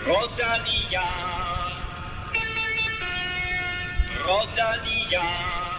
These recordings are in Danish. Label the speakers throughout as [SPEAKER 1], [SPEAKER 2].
[SPEAKER 1] Rodania. Rodania.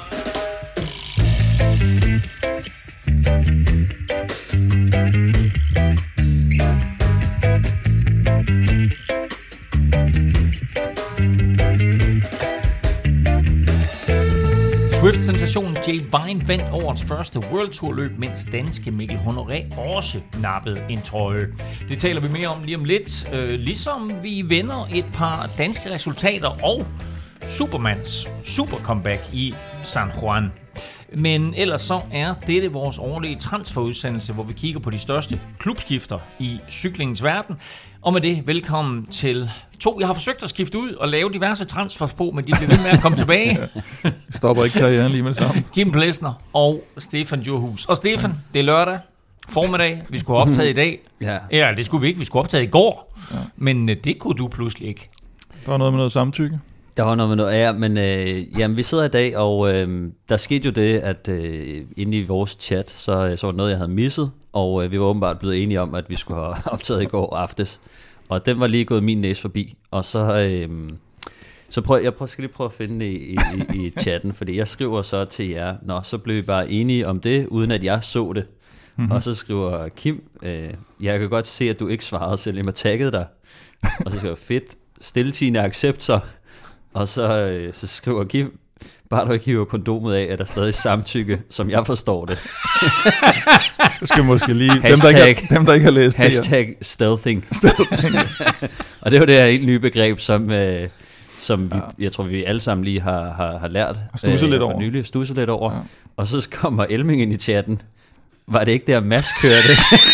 [SPEAKER 2] Swift-sensationen Jay Vine vandt årets første World Tour løb, mens danske Mikkel Honoré også nappede en trøje. Det taler vi mere om lige om lidt, ligesom vi vender et par danske resultater og Supermans super comeback i San Juan. Men ellers så er dette vores årlige transferudsendelse, hvor vi kigger på de største klubskifter i cyklingens verden. Og med det, velkommen til to. Jeg har forsøgt at skifte ud og lave diverse transfers på, men de bliver ved med at komme tilbage.
[SPEAKER 3] Stopper ikke karrieren lige med det samme.
[SPEAKER 2] Kim Plesner og Stefan Djurhus. Og Stefan, det er lørdag formiddag. Vi skulle have optaget i dag. Ja, det skulle vi ikke. Vi skulle optage i går. Ja. Men det kunne du pludselig ikke.
[SPEAKER 3] Der var noget med noget samtykke.
[SPEAKER 4] Der var noget med noget, ja, men jamen, vi sidder i dag, og der skete jo det, at inde i vores chat, så var det noget, jeg havde misset, og vi var åbenbart blevet enige om, at vi skulle have optaget i går aftes, og den var lige gået min næse forbi, og så skal lige prøve at finde det i chatten, fordi jeg skriver så til jer, så blev vi bare enige om det, uden at jeg så det, og så skriver Kim, jeg kan godt se, at du ikke svarede, selvom jeg taggede dig, og så skriver fedt, stiltigende accept så. Og så skriver Kim, bare du ikke hiver kondomet af, er der stadig samtykke, som jeg forstår det.
[SPEAKER 3] Det skal måske lige...
[SPEAKER 4] Dem,
[SPEAKER 3] der ikke har læst det.
[SPEAKER 4] Hashtag stealthing. Og det er jo det her helt nye begreb, som jeg tror, vi alle sammen lige har lært.
[SPEAKER 3] Studset lidt over.
[SPEAKER 4] Ja. Og så kommer Elming ind i chatten. Var det ikke der, Mads kørte?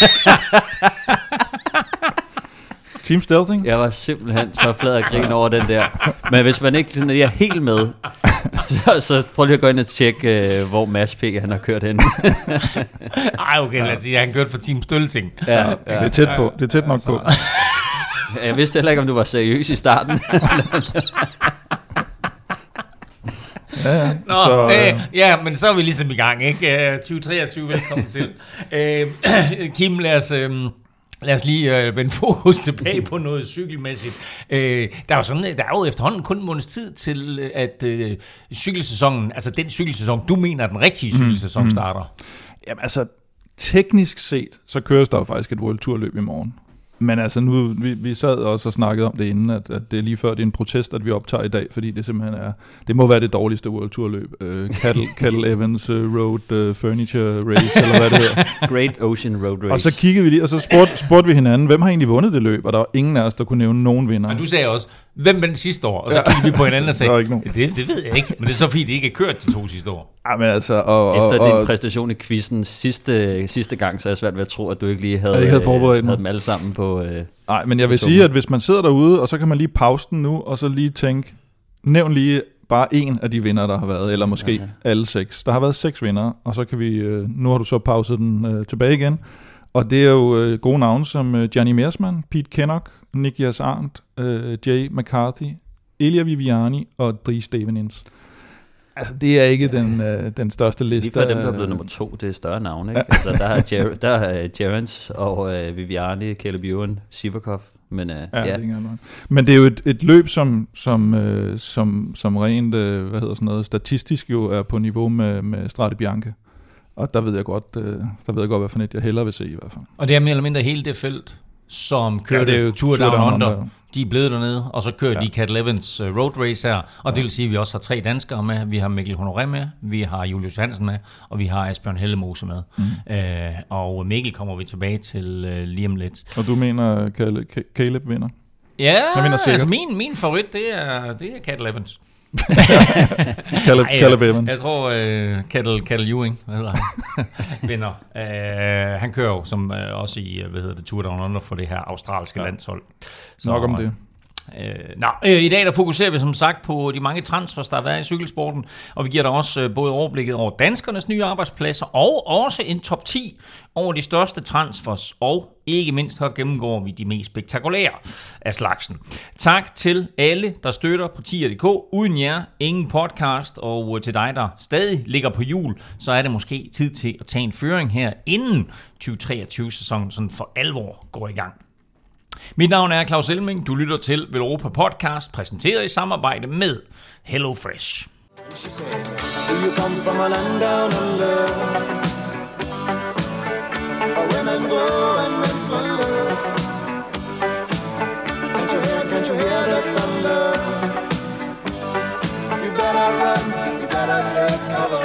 [SPEAKER 3] Team Stealthing?
[SPEAKER 4] Jeg var simpelthen så flad af grin over den der. Men hvis man ikke er helt med, så prøv lige at gå ind og tjekke, hvor Mads P. han har kørt hen.
[SPEAKER 2] Ej, okay, lad os sige, at han kørte for Team Stealthing.
[SPEAKER 4] Ja.
[SPEAKER 3] Det er tæt på. Det er tæt nok på.
[SPEAKER 4] Jeg vidste heller ikke, om du var seriøs i starten.
[SPEAKER 2] Ja, men så er vi ligesom i gang, ikke? 2023, velkommen til. Kim, lad os lige vende fokus tilbage på noget cykelmæssigt. Der er jo efterhånden kun en måneds tid til, at cykelsæsonen, altså den cykelsæson, du mener, den rigtige cykelsæson starter.
[SPEAKER 3] Jamen altså, teknisk set, så køres der jo faktisk et World Tour løb i morgen. Men altså nu, vi sad også og snakkede om det inden, at det er lige før, det er en protest, at vi optager i dag, fordi det simpelthen det må være det dårligste World Tour løb. Cattle Evans Road Furniture Race, eller hvad det hedder.
[SPEAKER 4] Great Ocean Road Race.
[SPEAKER 3] Og så kiggede vi lige, og så spurgte vi hinanden, hvem har egentlig vundet det løb? Og der var ingen af os, der kunne nævne nogen vinder.
[SPEAKER 2] Og du sagde også, hvem vandt sidste år? Og så kiggede vi på hinanden og sagde, det ved jeg ikke, men det er så fint, det ikke er kørt de 2 sidste år.
[SPEAKER 3] Ja, men altså,
[SPEAKER 4] efter din præstation i quizzen sidste gang, så er jeg svært ved at tro, at du ikke lige havde
[SPEAKER 3] forberedt
[SPEAKER 4] dem alle sammen på...
[SPEAKER 3] Nej, men jeg vil sige, at hvis man sidder derude, og så kan man lige pause den nu, og så lige tænke, nævn lige bare en af de vinder, der har været, eller måske alle 6. Der har været 6 vinder, og så kan vi... Nu har du så pauset den tilbage igen. Og det er jo gode navne som Gianni Meersmann, Pete Kennock, Nikias Arndt, Jay McCarthy, Elia Viviani og Dries Stevenins. Altså, det er ikke den største liste.
[SPEAKER 4] Lige for dem, der er blevet nummer 2, det er større navn, ikke? Ja. Altså, der er Gerrans og Viviani, Caleb Ewan, Sivakov, men
[SPEAKER 3] det er men det er jo et løb, som rent, statistisk jo er på niveau med Strade Bianche. Og der ved jeg godt, hvad for net jeg hellere vil se i hvert fald.
[SPEAKER 2] Og det er mere eller mindre hele det felt, som kørte Tour Down Under. De er blevet dernede, og så kører de Cattle Evans Road Race her. Og det vil sige, at vi også har 3 danskere med. Vi har Mikkel Honoré med, vi har Julius Hansen med, og vi har Asbjørn Hellemose med. Og Mikkel kommer vi tilbage til lige om lidt.
[SPEAKER 3] Og du mener, Caleb vinder?
[SPEAKER 2] Ja, altså min favorit, det er Cattle Evans.
[SPEAKER 3] Caleb Evans.
[SPEAKER 2] Jeg tror Cattle Ewing, hvad hedder han, vinder. Han kører jo som også i Tour Down Under for det her australske landshold.
[SPEAKER 3] Så, nok om det.
[SPEAKER 2] I dag der fokuserer vi som sagt på de mange transfers, der har været i cykelsporten, og vi giver dig også både overblikket over danskernes nye arbejdspladser, og også en top 10 over de største transfers, og ikke mindst her gennemgår vi de mest spektakulære af slagsen. Tak til alle, der støtter på tier.dk. Uden jer, ingen podcast, og til dig, der stadig ligger på hjul, så er det måske tid til at tage en føring her, inden 2023-sæsonen sådan for alvor går i gang. Mit navn er Claus Elming. Du lytter til Velropa Podcast, præsenteret i samarbejde med HelloFresh.
[SPEAKER 1] She said, do you come from a land down under? Where women go and men wonder. Can't you hear the thunder? You better run, you better take cover.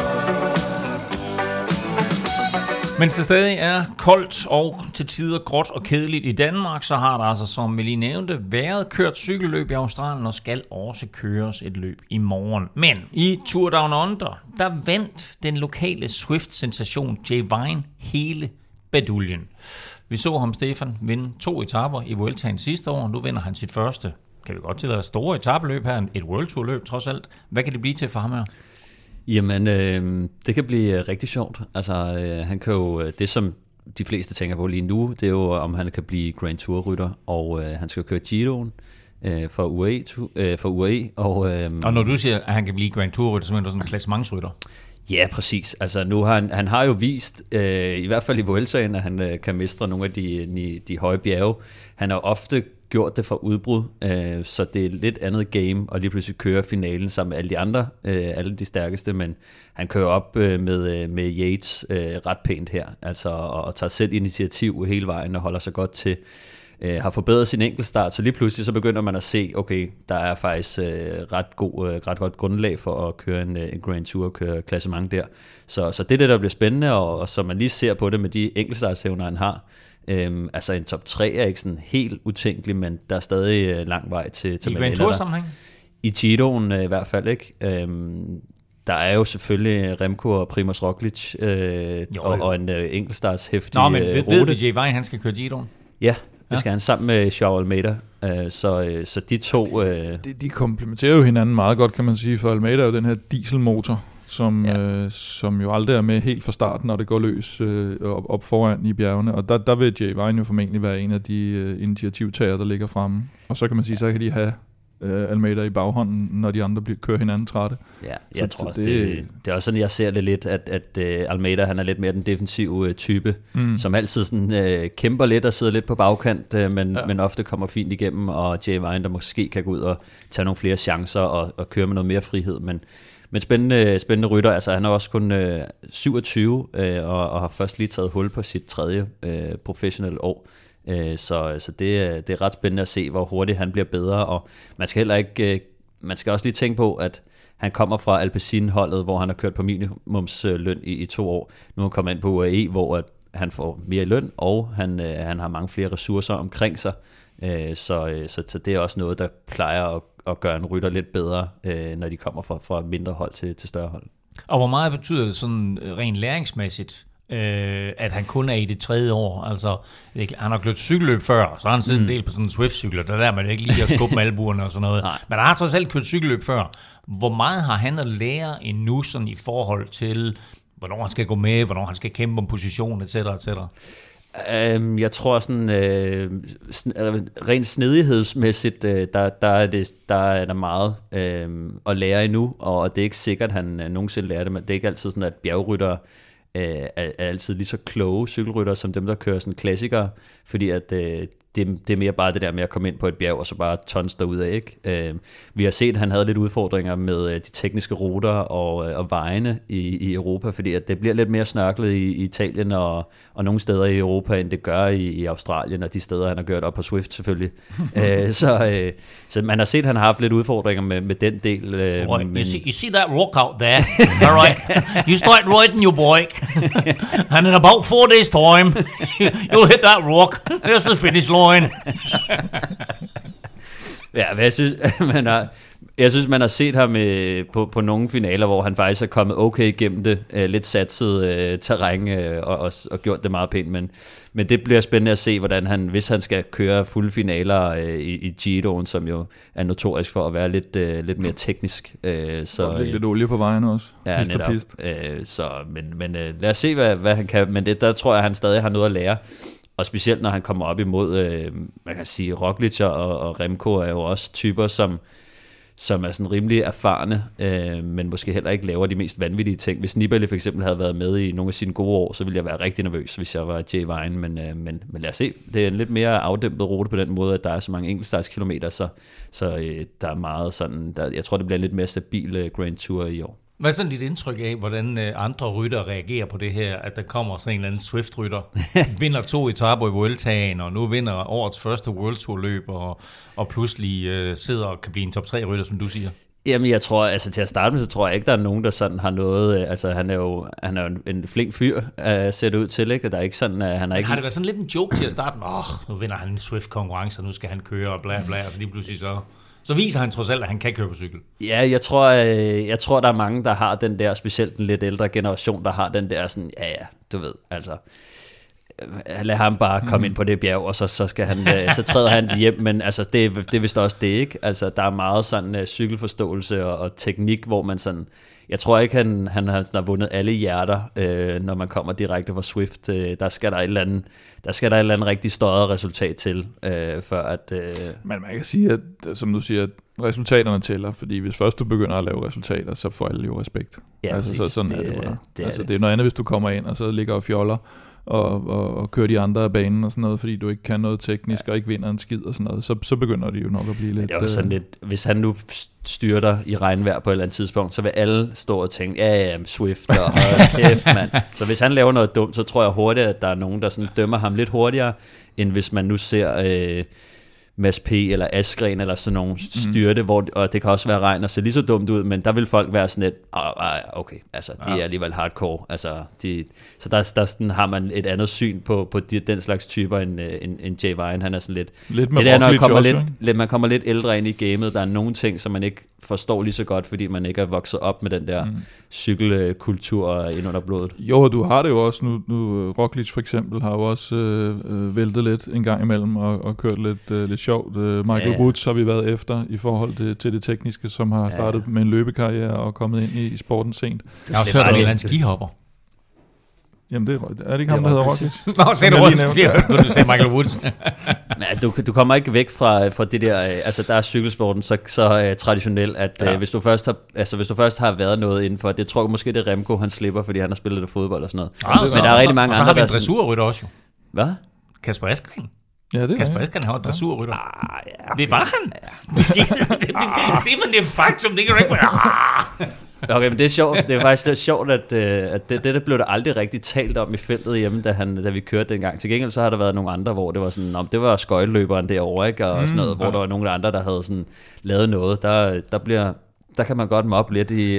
[SPEAKER 2] Mens det stadig er koldt og til tider gråt og kedeligt i Danmark, så har der altså, som vi lige nævnte, været kørt cykelløb i Australien og skal også køres et løb i morgen. Men i Tour Down Under, der vandt den lokale Swift-sensation Jay Vine hele baduljen. Vi så ham, Stefan, vinde 2 etaper i Vueltaen sidste år. Nu vinder han sit første, kan vi godt tillade store etapeløb her, et World Tour løb trods alt. Hvad kan det blive til for ham her?
[SPEAKER 4] Jamen, det kan blive rigtig sjovt. Altså, han kan jo, det som de fleste tænker på lige nu, det er jo, om han kan blive Grand Tour-rytter, og han skal køre Giroen for UAE. Og
[SPEAKER 2] når du siger, at han kan blive Grand Tour-rytter, så mener du sådan en klassementsrytter?
[SPEAKER 4] Ja, præcis. Altså, nu han har jo vist, i hvert fald i Vueltaen, at han kan mestre nogle af de høje bjerge. Han har ofte gjort det for udbrud, så det er et lidt andet game, og lige pludselig kører finalen sammen med alle de andre, alle de stærkeste, men han kører op med Yates ret pænt her, altså, og tager selv initiativ hele vejen og holder sig godt til, har forbedret sin enkeltstart, så lige pludselig så begynder man at se, okay, der er faktisk ret godt grundlag for at køre en Grand Tour, køre klassement der, så det er det, der bliver spændende, og så man lige ser på det med de enkeltstartsevner, han har. Altså en top 3 er ikke sådan helt utænkelig, men der er stadig lang vej til
[SPEAKER 2] i Grand Tour-sammenhæng?
[SPEAKER 4] I Giroen i hvert fald ikke. Der er jo selvfølgelig Remco og Primož Roglič og en enkeltstartshæftig rute.
[SPEAKER 2] Nå, men ved Jay Vine, han skal køre Giroen?
[SPEAKER 4] Ja, det skal han sammen med Joao Almeida. Så de to...
[SPEAKER 3] De komplementerer jo hinanden meget godt, kan man sige, for Almeida er jo den her dieselmotor, som jo aldrig er med helt fra starten, når det går løs op foran i bjergene. Og der vil Jay Vine jo formentlig være en af de initiativtager, der ligger fremme. Og så kan man sige, så kan de have Almeida i baghånden, når de andre kører hinanden trætte.
[SPEAKER 4] Ja, jeg tror også, det er også sådan, jeg ser det lidt, at Almeida, han er lidt mere den defensive type, som altid sådan, kæmper lidt og sidder lidt på bagkant, men ofte kommer fint igennem, og Jay Vine, der måske kan gå ud og tage nogle flere chancer og køre med noget mere frihed, men spændende rytter. Altså, han er også kun 27 og har først lige taget hul på sit 3. professionelle år. Så det er ret spændende at se, hvor hurtigt han bliver bedre. Og man skal også lige tænke på, at han kommer fra Alpecin-holdet, hvor han har kørt på minimumsløn i 2 år. Nu er han kommet ind på UAE, hvor han får mere løn, og han har mange flere ressourcer omkring sig. Så det er også noget, der plejer at gøre en rytter lidt bedre, når de kommer fra mindre hold til større hold. Og
[SPEAKER 2] hvor meget betyder det sådan rent læringsmæssigt, at han kun er i det 3. år? Altså, han har kørt cykelløb før, så har han siddet en del på sådan en Swift-cykler, der lærer man ikke lige at skubbe med albuerne og sådan noget. Nej. Men han har så selv kørt cykelløb før. Hvor meget har han at lære endnu sådan i forhold til, hvornår han skal gå med, hvornår han skal kæmpe om position, etc. etc.?
[SPEAKER 4] Jeg tror sådan rent snedighedmæssigt, der er der meget at lære endnu, og det er ikke sikkert, at han nogensinde lærer det, men det er ikke altid sådan, at bjergryttere er altid lige så kloge cykelryttere som dem, der kører sådan klassikere, fordi at det er mere bare det der med at komme ind på et bjerg og så bare tons derudad, ikke? Vi har set, at han havde lidt udfordringer med de tekniske ruter og vejene i Europa, fordi at det bliver lidt mere snørklet i Italien og nogle steder i Europa, end det gør i Australien, og de steder, han har kørt op på Swift selvfølgelig. Så man har set, at han har haft lidt udfordringer med den del.
[SPEAKER 2] You see that rock out there? All right. You start riding your bike, and in about 4 days time, you'll hit that rock. There's the finish line.
[SPEAKER 4] Ja, jeg synes, man har set ham på nogle finaler, hvor han faktisk er kommet okay igennem det, lidt satset terræn og gjort det meget pænt, men det bliver spændende at se, hvordan han, hvis han skal køre fulde finaler i Giroen, som jo er notorisk for at være lidt mere teknisk.
[SPEAKER 3] Så lidt olie på vejen også.
[SPEAKER 4] Ja, netop. Men lad os se, hvad han kan, men der tror jeg, han stadig har noget at lære. Og specielt når han kommer op imod, man kan sige, Roglič og Remco er jo også typer, som er sådan rimelig erfarne, men måske heller ikke laver de mest vanvittige ting. Hvis Nibali for eksempel havde været med i nogle af sine gode år, så ville jeg være rigtig nervøs, hvis jeg var Jay Vine, men lad os se. Det er en lidt mere afdæmpet rute på den måde, at der er så mange enkeltstartskilometer, så der er meget sådan, jeg tror, det bliver en lidt mere stabil Grand Tour i år.
[SPEAKER 2] Hvad er sådan dit indtryk af, hvordan andre rytter reagerer på det her, at der kommer sådan en eller anden Swift-rytter, vinder 2 etaper i Vueltaen, og nu vinder årets første World Tour løb, og pludselig sidder og kan blive en top 3 rytter, som du siger?
[SPEAKER 4] Jamen jeg tror, altså til at starte med, så tror jeg ikke, der er nogen, der sådan har noget, altså han er jo en flink fyr, ser det ud til, ikke? Der er ikke sådan, han er ikke...
[SPEAKER 2] Har det været sådan lidt en joke til at starte med, nu vinder han en Swift-konkurrence, og nu skal han køre, og bla bla, og så lige pludselig så viser han trods alt, at han kan køre på cykel.
[SPEAKER 4] Ja, jeg tror, der er mange, der har den der, specielt den lidt ældre generation, der har den der sådan, ja, du ved, altså, lad ham bare komme ind på det bjerg, og så skal han, så træder han hjem, men altså, det er vist også det, ikke? Altså, der er meget sådan cykelforståelse og teknik, hvor man sådan, jeg tror ikke, han har vundet alle hjerter, når man kommer direkte fra Swift. Der skal der et eller andet rigtig større resultat til, før at...
[SPEAKER 3] Men man kan sige, at som du siger, at resultaterne tæller, fordi hvis først du begynder at lave resultater, så får alle jo respekt.
[SPEAKER 4] Ja,
[SPEAKER 3] altså, så sådan er det bare.
[SPEAKER 4] Det
[SPEAKER 3] er noget andet, hvis du kommer ind, og så ligger og fjoller, og kører de andre af banen og sådan noget, fordi du ikke kan noget teknisk, og ikke vinder en skid og sådan noget, så begynder de jo nok at blive lidt...
[SPEAKER 4] Det er sådan lidt, hvis han nu styrter i regnvejr på et eller andet tidspunkt, så vil alle stå og tænke, ja, Swift og kæft, mand. Så hvis han laver noget dumt, så tror jeg hurtigt, at der er nogen, der sådan dømmer ham lidt hurtigere, end hvis man nu ser... Mads P. eller Askren eller sådan nogle styrte, og det kan også være regn og se lige så dumt ud, men der vil folk være sådan lidt, okay, altså de er alligevel hardcore, altså så der sådan, har man et andet syn på den slags typer end Jay Vine. Han er sådan lidt
[SPEAKER 3] med
[SPEAKER 4] det der, når man kommer lidt ældre ind i gamet, der er nogle ting, som man ikke forstår lige så godt, fordi man ikke er vokset op med den der cykelkultur ind under blodet.
[SPEAKER 3] Jo, du har det jo også nu Roglic for eksempel har jo også væltet lidt en gang imellem og kørt lidt sjovt. Michael Woods har vi været efter i forhold til det tekniske, som har startet med en løbekarriere og kommet ind i sporten sent.
[SPEAKER 2] Jeg har også hørt, at han er en skihopper.
[SPEAKER 3] Jamen, er det ikke ham, der hedder Roglic?
[SPEAKER 2] Nå, se det rundt. Du siger Michael Woods.
[SPEAKER 4] Men altså, du kommer ikke væk fra det der, altså der er cykelsporten så traditionel, at hvis du først har været noget indenfor, det tror jeg måske det er Remco, han slipper, fordi han har spillet lidt fodbold og sådan noget. Men der er rigtig mange andre,
[SPEAKER 2] der... Så har vi en dressurrytter også jo.
[SPEAKER 4] Hvad?
[SPEAKER 2] Kasper Askren.
[SPEAKER 3] Ja,
[SPEAKER 2] Kasper Askren har jo dressurrytter. Det var han. Stefan, det er faktum, det kan du ikke...
[SPEAKER 4] Okay, men det er sjovt. Det er faktisk lidt sjovt, at det blev der aldrig rigtig talt om i feltet hjemme, da vi kørte dengang. Til gengæld så har der været nogle andre, hvor det var sådan, det var skøjteløberen derovre, ikke? Og sådan noget, hvor der var nogle andre, der havde sådan lavet noget. Der kan man godt mobbe lidt i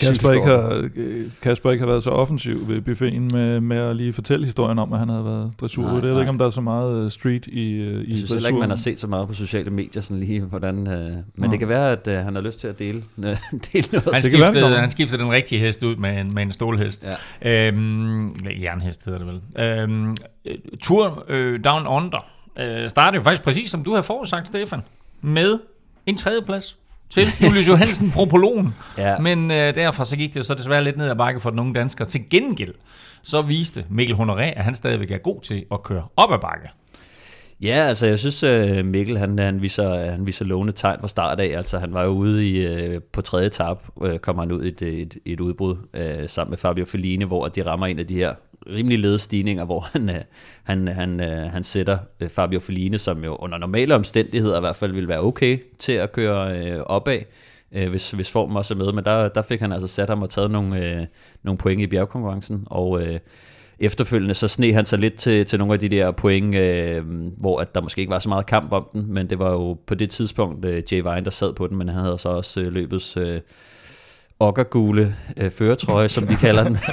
[SPEAKER 3] Kasper ikke har været så offensiv ved buffeten med at lige fortælle historien om, at han havde været dressur. Jeg ved ikke, om der er så meget street i
[SPEAKER 4] jeg synes heller ikke, man har set så meget på sociale medier, sådan lige hvordan... Men det kan være, at han har lyst til at dele noget.
[SPEAKER 2] Han skiftede den rigtige hest ud med en stålhest. Ja. Jernhest hedder det vel. Tour Down Under startede jo faktisk præcis, som du har forudsagt, Stefan, med en tredjeplads til Julius Johansen Propologen. Ja. Men derfra så gik det så desværre lidt ned ad bakke for den unge dansker. Til gengæld så viste Mikkel Honoré, at han stadigvæk er god til at køre op ad bakke.
[SPEAKER 4] Ja, altså jeg synes Mikkel han viser lovende tegn fra start af. Altså han var jo ude på tredje etape, kommer han ud i et udbrud sammen med Fabio Fellini, hvor de rammer en af de her rimelig ledestigninger, hvor han sætter Fabio Fellini, som jo under normale omstændigheder i hvert fald ville være okay til at køre opad, hvis formen også er med. Men der fik han altså sat ham og taget nogle point i bjergkonkurrencen, og efterfølgende så sneg han sig lidt til nogle af de der point, hvor at der måske ikke var så meget kamp om den, men det var jo på det tidspunkt Jay Vine, der sad på den, men han havde så også løbets okkergule førertrøje, som de kalder den.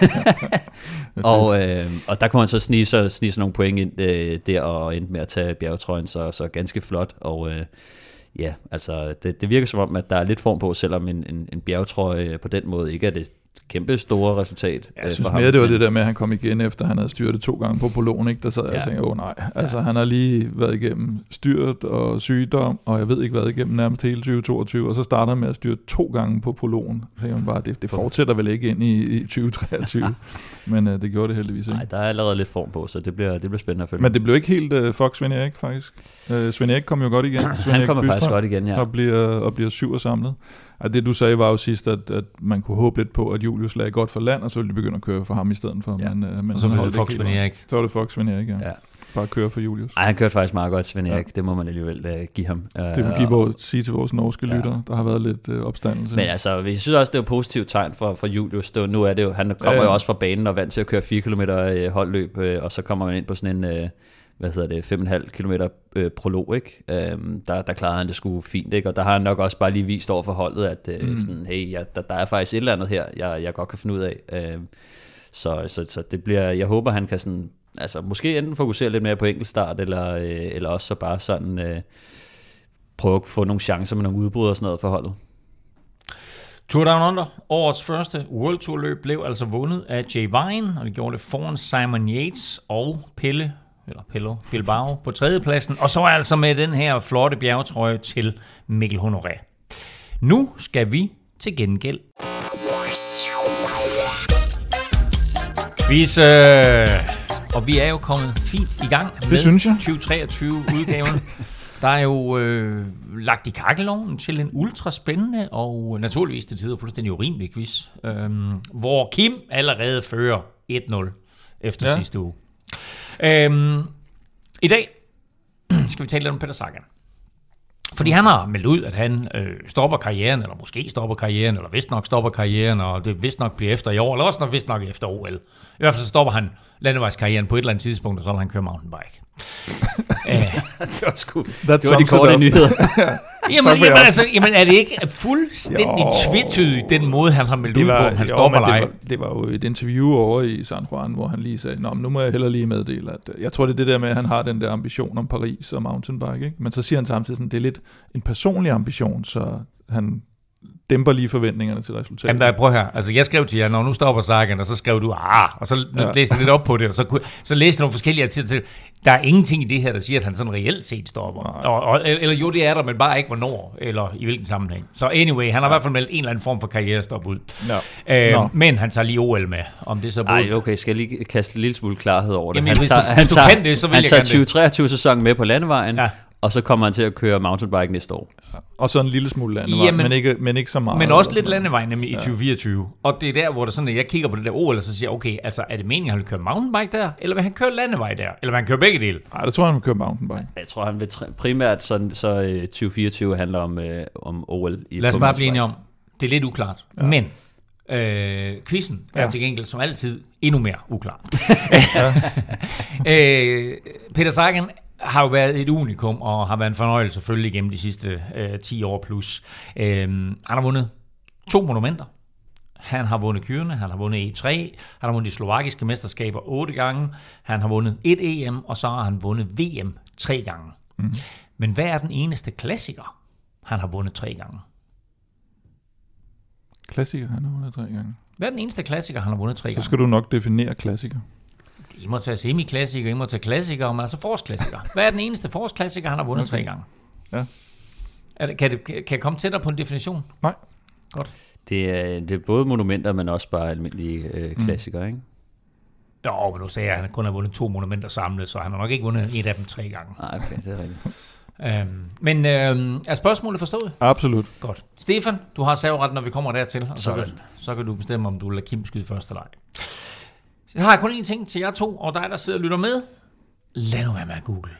[SPEAKER 4] og der kunne han så snige sig nogle point ind der, og endte med at tage bjergetrøjen, så ganske flot. Og altså det virker som om, at der er lidt form på, selvom en bjergetrøje på den måde ikke er det kæmpe store resultat.
[SPEAKER 3] Jeg synes mere, det var det der med, at han kom igen, efter han havde styrtet 2 gange på prologen, ikke? Der sad jeg og tænkte, nej. Altså, han har lige været igennem styrt og sygdom, og jeg ved ikke hvad igennem nærmest hele 2022, og så starter han med at styrte 2 gange på prologen. Så tænkte man bare, det fortsætter vel ikke ind i 2023. Men det gjorde det heldigvis ikke.
[SPEAKER 4] Nej, der er allerede lidt form på, så det bliver spændende at følge.
[SPEAKER 3] Men det blev ikke helt Fox Svend Erik, faktisk. Svend Erik kom jo godt igen.
[SPEAKER 4] Han kommer faktisk godt igen, ja.
[SPEAKER 3] Og bliver 7 og samlet. Og det du sagde var jo sidst, at man kunne håbe lidt på, at Julius lagde godt for land, og så ville de begynde at køre for ham i stedet for.
[SPEAKER 2] Ja.
[SPEAKER 3] Men
[SPEAKER 2] og så blev det Fox Svend Erik.
[SPEAKER 3] Så var det Fox Svend Erik, ja. Bare køre for Julius.
[SPEAKER 4] Nej, han kørte faktisk meget godt, Svend Erik. Det må man alligevel give ham.
[SPEAKER 3] Det vil sige til vores norske lyttere, der har været lidt opstandelse.
[SPEAKER 4] Men altså, jeg synes også, det er et positivt tegn for Julius. Nu er det jo, han kommer jo også fra banen og vant til at køre 4 km holdløb, og så kommer man ind på sådan en 5,5 kilometer prolog, ikke? Der klarede han det sgu fint, ikke? Og der har han nok også bare lige vist over for holdet, at sådan, hey, der er faktisk et eller andet her, jeg godt kan finde ud af. Så det bliver, jeg håber, han kan sådan, altså måske enten fokusere lidt mere på enkeltstart, eller også så bare sådan prøve at få nogle chancer med nogle udbrud og sådan noget for holdet.
[SPEAKER 2] Tour Down Under, årets første World Tour løb, blev altså vundet af Jay Vine, og det gjorde det foran Simon Yates og Pello Bilbao på 3. pladsen, og så altså med den her flotte bjergetrøje til Mikkel Honoré. Nu skal vi til gengæld quiz, og vi er jo kommet fint i gang med 2023-udgaven. Der er jo lagt i kakkelovnen til en ultra spændende og naturligvis til tider fuldstændig urimelig quiz, hvor Kim allerede fører 1-0 efter sidste uge. I dag skal vi tale lidt om Peter Sagan. Fordi han har meldt ud, at han stopper karrieren, eller måske stopper karrieren, eller vist nok stopper karrieren, og det vist nok bliver efter i år, eller også nok vist nok efter OL. I hvert fald så stopper han landevejskarrieren på et eller andet tidspunkt, og så vil han køre mountainbike.
[SPEAKER 4] Det var de korte nyheder.
[SPEAKER 2] Jamen er det ikke fuldstændig tvetydigt, den måde, han har meldt ud på, om han stopper eller ej?
[SPEAKER 3] Det var jo et interview over i San Juan, hvor han lige sagde, nu må jeg heller lige meddele, at jeg tror, det er det der med, at han har den der ambition om Paris og mountainbike, ikke? Men så siger han samtidig sådan, det er lidt en personlig ambition, så han dæmper lige forventningerne til resultatet.
[SPEAKER 2] Jamen, prøv her. Altså, jeg skrev til jer, når nu stopper Sagan, og så skrev du, og så læste jeg lidt op på det, og så læste jeg nogle forskellige artikler. Der er ingenting i det her, der siger, at han sådan reelt set stopper. Eller jo, det er der, men bare ikke hvornår, eller i hvilken sammenhæng. Så anyway, han har i hvert fald meldt en eller anden form for karrierestop ud. Men han tager lige OL med, om det så både...
[SPEAKER 4] Ej, okay, skal jeg lige kaste en lille smule klarhed over det?
[SPEAKER 2] Jamen, hvis du kan det, så vil jeg gerne det.
[SPEAKER 4] Han tager 2023-sæsonen med på landevejen, og så kommer han til at køre mountainbike næste år.
[SPEAKER 3] Og så en lille smule landevej, men ikke så meget.
[SPEAKER 2] Men også lidt landevej, nemlig i 2024. Og det er der, hvor det sådan, at jeg kigger på det der OL, og så siger okay, altså er det meningen, at han vil køre mountainbike der, eller vil han køre landevej der, eller vil han køre begge dele?
[SPEAKER 3] Nej, det tror jeg, han vil køre mountainbike.
[SPEAKER 4] Jeg tror, han vil primært så 2024 handler om OL.
[SPEAKER 2] Lad os bare blive enige om, det er lidt uklart. Ja. Men quizzen er til gengæld som altid endnu mere uklar. Peter Sagan har jo været et unikum, og har været en fornøjelse selvfølgelig gennem de sidste 10 år plus. Han har vundet 2 monumenter. Han har vundet Kyrne, han har vundet E3, han har vundet de slovakiske mesterskaber 8 gange, han har vundet 1 EM, og så har han vundet VM 3 gange. Mm. Men hvad er den eneste klassiker, han har vundet 3 gange?
[SPEAKER 3] Klassiker, han har vundet 3 gange.
[SPEAKER 2] Hvad er den eneste klassiker, han har vundet 3 gange?
[SPEAKER 3] Så skal du nok definere klassiker.
[SPEAKER 2] I må tage semi-klassiker, I må tage klassikere, men altså forårsklassiker. Hvad er den eneste forårsklassiker, han har vundet 3 gange? Ja. Kan jeg komme tættere på en definition?
[SPEAKER 3] Nej.
[SPEAKER 2] Godt.
[SPEAKER 4] Det er både monumenter, men også bare almindelige klassikere, ikke?
[SPEAKER 2] Jo, men nu sagde jeg, at han kun har vundet 2 monumenter samlet, så han har nok ikke vundet et af dem 3 gange.
[SPEAKER 4] Nej, okay, det er rigtigt.
[SPEAKER 2] Men er spørgsmålet forstået?
[SPEAKER 3] Absolut.
[SPEAKER 2] Godt. Stefan, du har serveretten, når vi kommer dertil, og så kan du bestemme, om du vil lade Kim skyde først eller ej. Så har jeg kun én ting til jer to, og dig, der sidder og lytter med. Lad nu være med at google.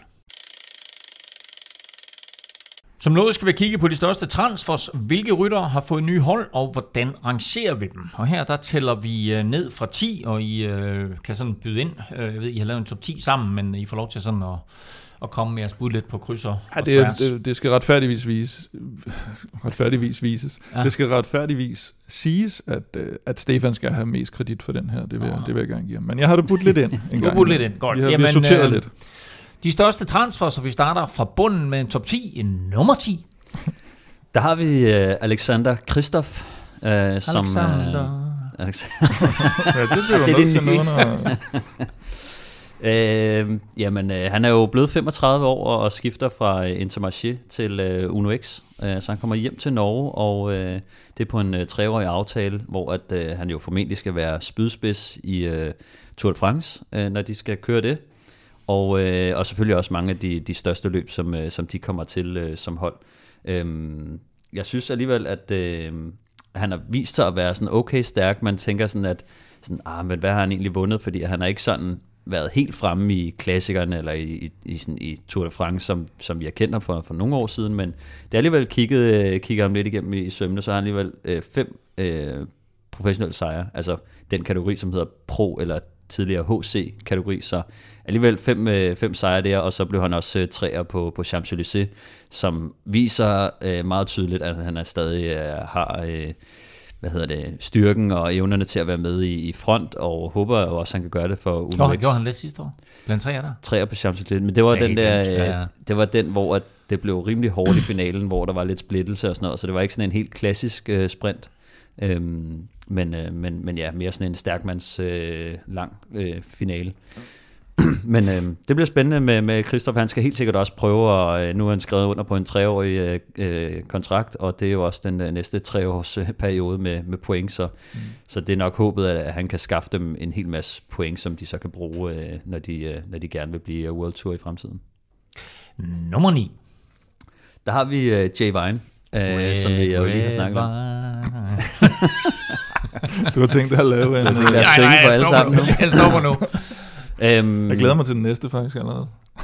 [SPEAKER 2] Som noget skal vi kigge på de største transfers, hvilke ryttere har fået nye hold, og hvordan rangerer vi dem. Og her der tæller vi ned fra 10, og I kan sådan byde ind. Jeg ved, I har lavet en top 10 sammen, men I får lov til sådan at komme med at spudde lidt på krydser og tværs.
[SPEAKER 3] Det skal retfærdigvis vises. Ja. Det skal retfærdigvis siges, at Stefan skal have mest kredit for den her. Det vil jeg gerne give ham. Men jeg har da budt lidt ind en gang.
[SPEAKER 2] Lidt ind. Godt.
[SPEAKER 3] Vi har sorteret lidt.
[SPEAKER 2] De største transfer, så vi starter fra bunden med en top 10, en nummer 10.
[SPEAKER 4] Der har vi Alexander Kristoff, som
[SPEAKER 3] Ja, det bliver du nødt til noget.
[SPEAKER 4] Han er jo blevet 35 år og skifter fra Intermarché til Uno X. Så han kommer hjem til Norge, og det er på en 3-årig aftale, hvor at, han jo formentlig skal være spydspids i Tour de France, når de skal køre det. Og selvfølgelig også mange af de største løb, som de kommer til som hold. Jeg synes alligevel, at han har vist sig at være sådan okay stærk. Man tænker sådan, at men hvad har han egentlig vundet? Fordi han har ikke sådan været helt fremme i klassikerne eller i Tour de France, som vi har kendt ham for nogle år siden, men det er alligevel kigger ham lidt igennem i sømne, så har han alligevel 5 professionelle sejre, altså den kategori, som hedder Pro eller tidligere HC-kategori, så alligevel 5 sejre der, og så blev han også 3'er på Champs-Élysées, som viser meget tydeligt, at han stadig har styrken og evnerne til at være med i front, og håber jo også, han kan gøre det for Uno X.
[SPEAKER 2] Han gjorde han lidt sidste år. Blandt 3'er der?
[SPEAKER 4] 3'er på Champs-Élysées, men det var det var den, hvor det blev rimelig hårdt i finalen, hvor der var lidt splittelse og sådan noget, så det var ikke sådan en helt klassisk sprint. Men ja, mere sådan en stærkmands lang finale. Men det bliver spændende med Christoph. Han skal helt sikkert også prøve, og nu er han skrevet under på en 3-årig kontrakt, og det er jo også den næste 3-års periode med point, så det er nok håbet, at han kan skaffe dem en hel masse point, som de så kan bruge, når de gerne vil blive World Tour i fremtiden.
[SPEAKER 2] Nummer 9.
[SPEAKER 4] Der har vi Jay Vine, som vi jo lige har snakket om.
[SPEAKER 3] Du har tænkt dig at lave en...
[SPEAKER 4] Jeg tænker at synge for alle sammen nu.
[SPEAKER 2] Jeg stopper nu.
[SPEAKER 3] Jeg glæder mig til den næste faktisk allerede.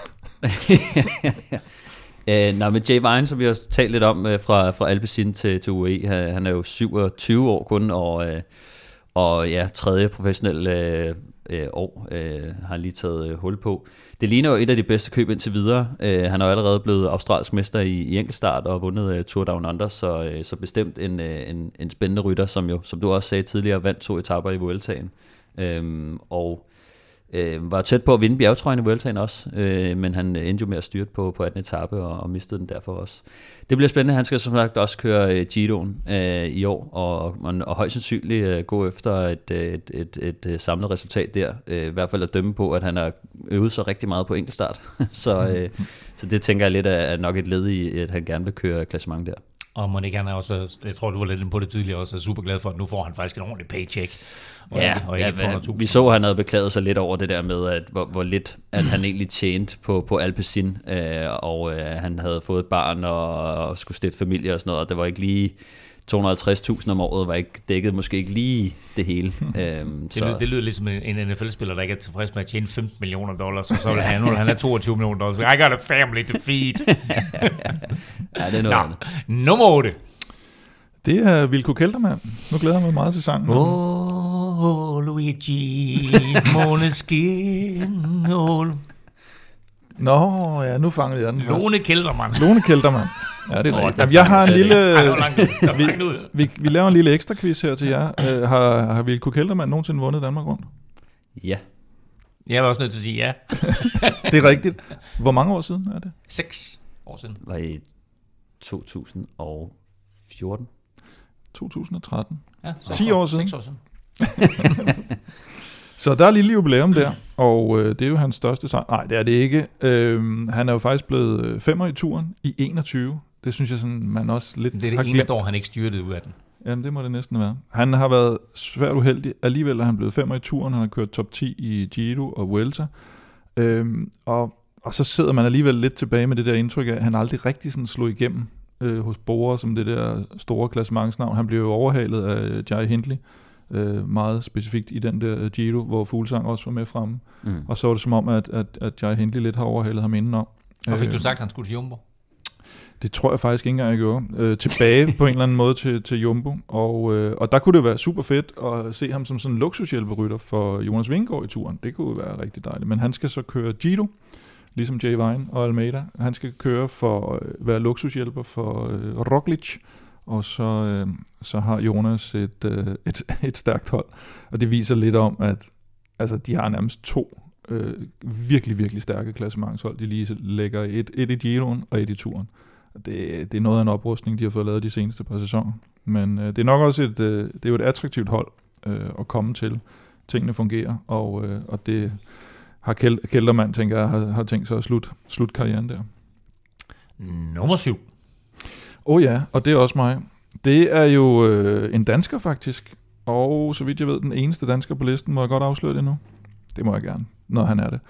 [SPEAKER 4] Men Jay Vine, som vi har talt lidt om fra Alpecin til UAE, han er jo 27 år kun, og ja, 3. professionelle år har han lige taget hul på. Det ligner jo et af de bedste køb indtil videre. Han er jo allerede blevet australsk mester i enkeltstart og vundet Tour Down Under, så bestemt en spændende rytter, som du også sagde tidligere, vandt 2 etaper i Vueltaen. Og var tæt på at vinde bjergtrøjen i Vueltaen også, men han endte jo med at styrte på 18. etape og mistede den derfor også. Det bliver spændende. Han skal som sagt også køre Giroen i år, og højst sandsynligt gå efter et samlet resultat der. I hvert fald at dømme på, at han har øvet sig rigtig meget på enkeltstart. så det tænker jeg lidt er nok et led i, at han gerne vil køre klassement der.
[SPEAKER 2] Og Monika, han er også, jeg tror du var lidt inde på det tidligere, også er super glad for, at nu får han faktisk en ordentlig paycheck.
[SPEAKER 4] Vi så, at han havde beklaget sig lidt over det der med, at hvor lidt at han egentlig tjente på Alpecin, og han havde fået et barn og skulle stifte familie og sådan noget, og det var ikke lige 250.000 om året, var ikke dækket måske ikke lige det hele.
[SPEAKER 2] Det lyder ligesom en NFL-spiller, der ikke er tilfreds med at tjene $15 million, og så vil han have $22 million. I got a family to feed.
[SPEAKER 4] Ja, det er noget andet.
[SPEAKER 2] Nummer 8.
[SPEAKER 3] Det er Wilco Kelderman. Nu glæder jeg mig meget til sangen.
[SPEAKER 2] Luigi, Måneskin.
[SPEAKER 3] Nå, ja, nu fangede jeg den.
[SPEAKER 2] Lone Kelderman.
[SPEAKER 3] Ja, det er rigtigt. Jamen, jeg har en lille... Vi laver en lille ekstra quiz her til jer. Har Wilco Kelderman nogensinde vundet Danmark rundt?
[SPEAKER 4] Ja.
[SPEAKER 2] Jeg var også nødt til at sige ja.
[SPEAKER 3] Det er rigtigt. Hvor mange år siden er det?
[SPEAKER 2] 6 år siden.
[SPEAKER 4] Var i 2014?
[SPEAKER 3] 2013.
[SPEAKER 2] Ja,
[SPEAKER 3] 10 år siden.
[SPEAKER 2] 6 år siden.
[SPEAKER 3] Så der er lille jubilæum der, og det er jo hans største sejr. Nej, det er det ikke. Han er jo faktisk blevet 5'er i turen i 21. Det synes jeg sådan, man også lidt...
[SPEAKER 2] Det er det eneste år, han ikke styrtede ud af den.
[SPEAKER 3] Jamen, det må det næsten være. Han har været svært uheldig. Alligevel er han blevet 5'er i turen. Han har kørt top 10 i Giro og Vuelta. Og så sidder man alligevel lidt tilbage med det der indtryk af, at han aldrig rigtig sådan slog igennem hos Bora som det der store klassementsnavn. Han blev jo overhalet af Jai Hindley, meget specifikt i den der Giro, hvor Fuglsang også var med fremme. Og så var det som om, at Jai Hindley lidt har overhalet ham indenom.
[SPEAKER 2] Og fik du sagt, at han skulle til Jumbo?
[SPEAKER 3] Det tror jeg faktisk ikke engang, jeg gjorde. Tilbage på en eller anden måde til Jumbo. Og der kunne det være super fedt at se ham som sådan en luksushjælperytter for Jonas Vingegaard i turen. Det kunne være rigtig dejligt. Men han skal så køre Giro, ligesom Jay Vine og Almeida. Han skal køre for at være luksushjælper for Roglic. Og så har Jonas et stærkt hold. Og det viser lidt om, at altså, de har nærmest 2 virkelig, virkelig stærke klassementshold. De lige lægger et i Giroen og et i turen. Det er noget af en oprustning, de har fået lavet de seneste par sæsoner. Men det er nok også det er jo et attraktivt hold at komme til. Tingene fungerer, og det har Kelderman, tænker jeg, har tænkt sig at slutte karrieren der.
[SPEAKER 2] Nummer 7.
[SPEAKER 3] Ja, og det er også mig. Det er jo en dansker faktisk, og så vidt jeg ved, den eneste dansker på listen. Må jeg godt afsløre det nu? Det må jeg gerne, når han er det.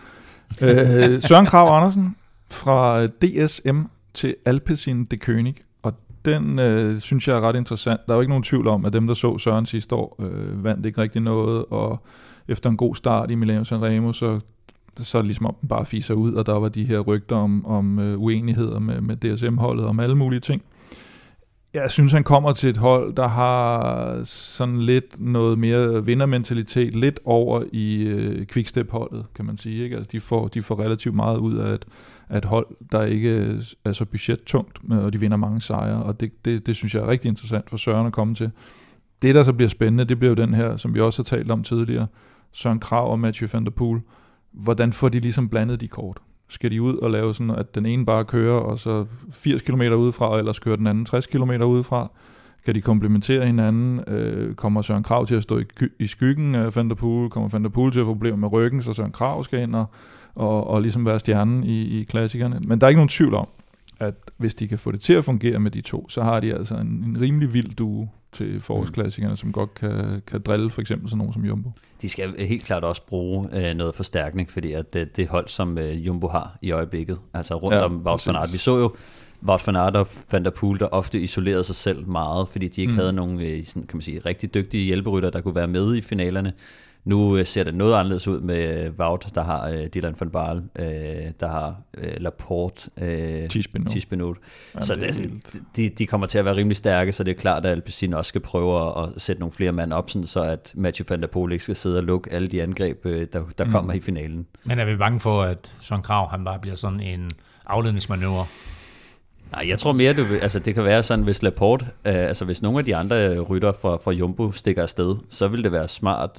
[SPEAKER 3] Søren Kragh Andersen fra DSM til Alpecin de König, og den synes jeg er ret interessant. Der er jo ikke nogen tvivl om, at dem, der så Søren sidste år, vandt ikke rigtig noget, og efter en god start i Milano Sanremo, så ligesom om den bare fiser ud, og der var de her rygter om uenigheder med DSM-holdet, om alle mulige ting. Jeg synes, han kommer til et hold, der har sådan lidt noget mere vindermentalitet, lidt over i Quickstep-holdet, kan man sige. Ikke? Altså, de får relativt meget ud af et hold, der ikke er så budgettungt, og de vinder mange sejre, og det synes jeg er rigtig interessant for Søren at komme til. Det, der så bliver spændende, det bliver jo den her, som vi også har talt om tidligere, Søren Kragh og Mathieu van der Poel. Hvordan får de ligesom blandet de kort? Skal de ud og lave sådan, at den ene bare kører, og så 80 km udefra, og ellers kører den anden 60 km udefra? Kan de komplementere hinanden? Kommer Søren Kragh til at stå i skyggen af Van der Poel? Kommer Van der Poel til at få problemer med ryggen, så Søren Kragh skal ind og ligesom være stjernen i klassikerne? Men der er ikke nogen tvivl om, at hvis de kan få det til at fungere med de to, så har de altså en rimelig vild duo til forårsklassikerne, som godt kan drille for eksempel sådan nogen som Jumbo.
[SPEAKER 4] De skal helt klart også bruge noget forstærkning, fordi at det hold, som Jumbo har i øjeblikket, altså rundt om Wout van Aert. Vi så jo Wout van Aert og Van der Poel, der ofte isolerede sig selv meget, fordi de ikke havde nogen sådan, kan man sige, rigtig dygtige hjælperytter, der kunne være med i finalerne. Nu ser det noget anderledes ud med Wout, der har Dylan van Baarle, der har Laporte, Tispinot. Så det er sådan, de kommer til at være rimelig stærke, så det er klart, at Alpecin også skal prøve at sætte nogle flere mand op, sådan, så at Mathieu van der Poel ikke skal sidde og lukke alle de angreb, der kommer i finalen.
[SPEAKER 2] Men er vi bange for, at Søren Kragh han bare bliver sådan en afledningsmanøvre?
[SPEAKER 4] Nej, jeg tror mere, det kan være sådan, hvis Laporte, hvis nogle af de andre rytter fra Jumbo stikker afsted, så vil det være smart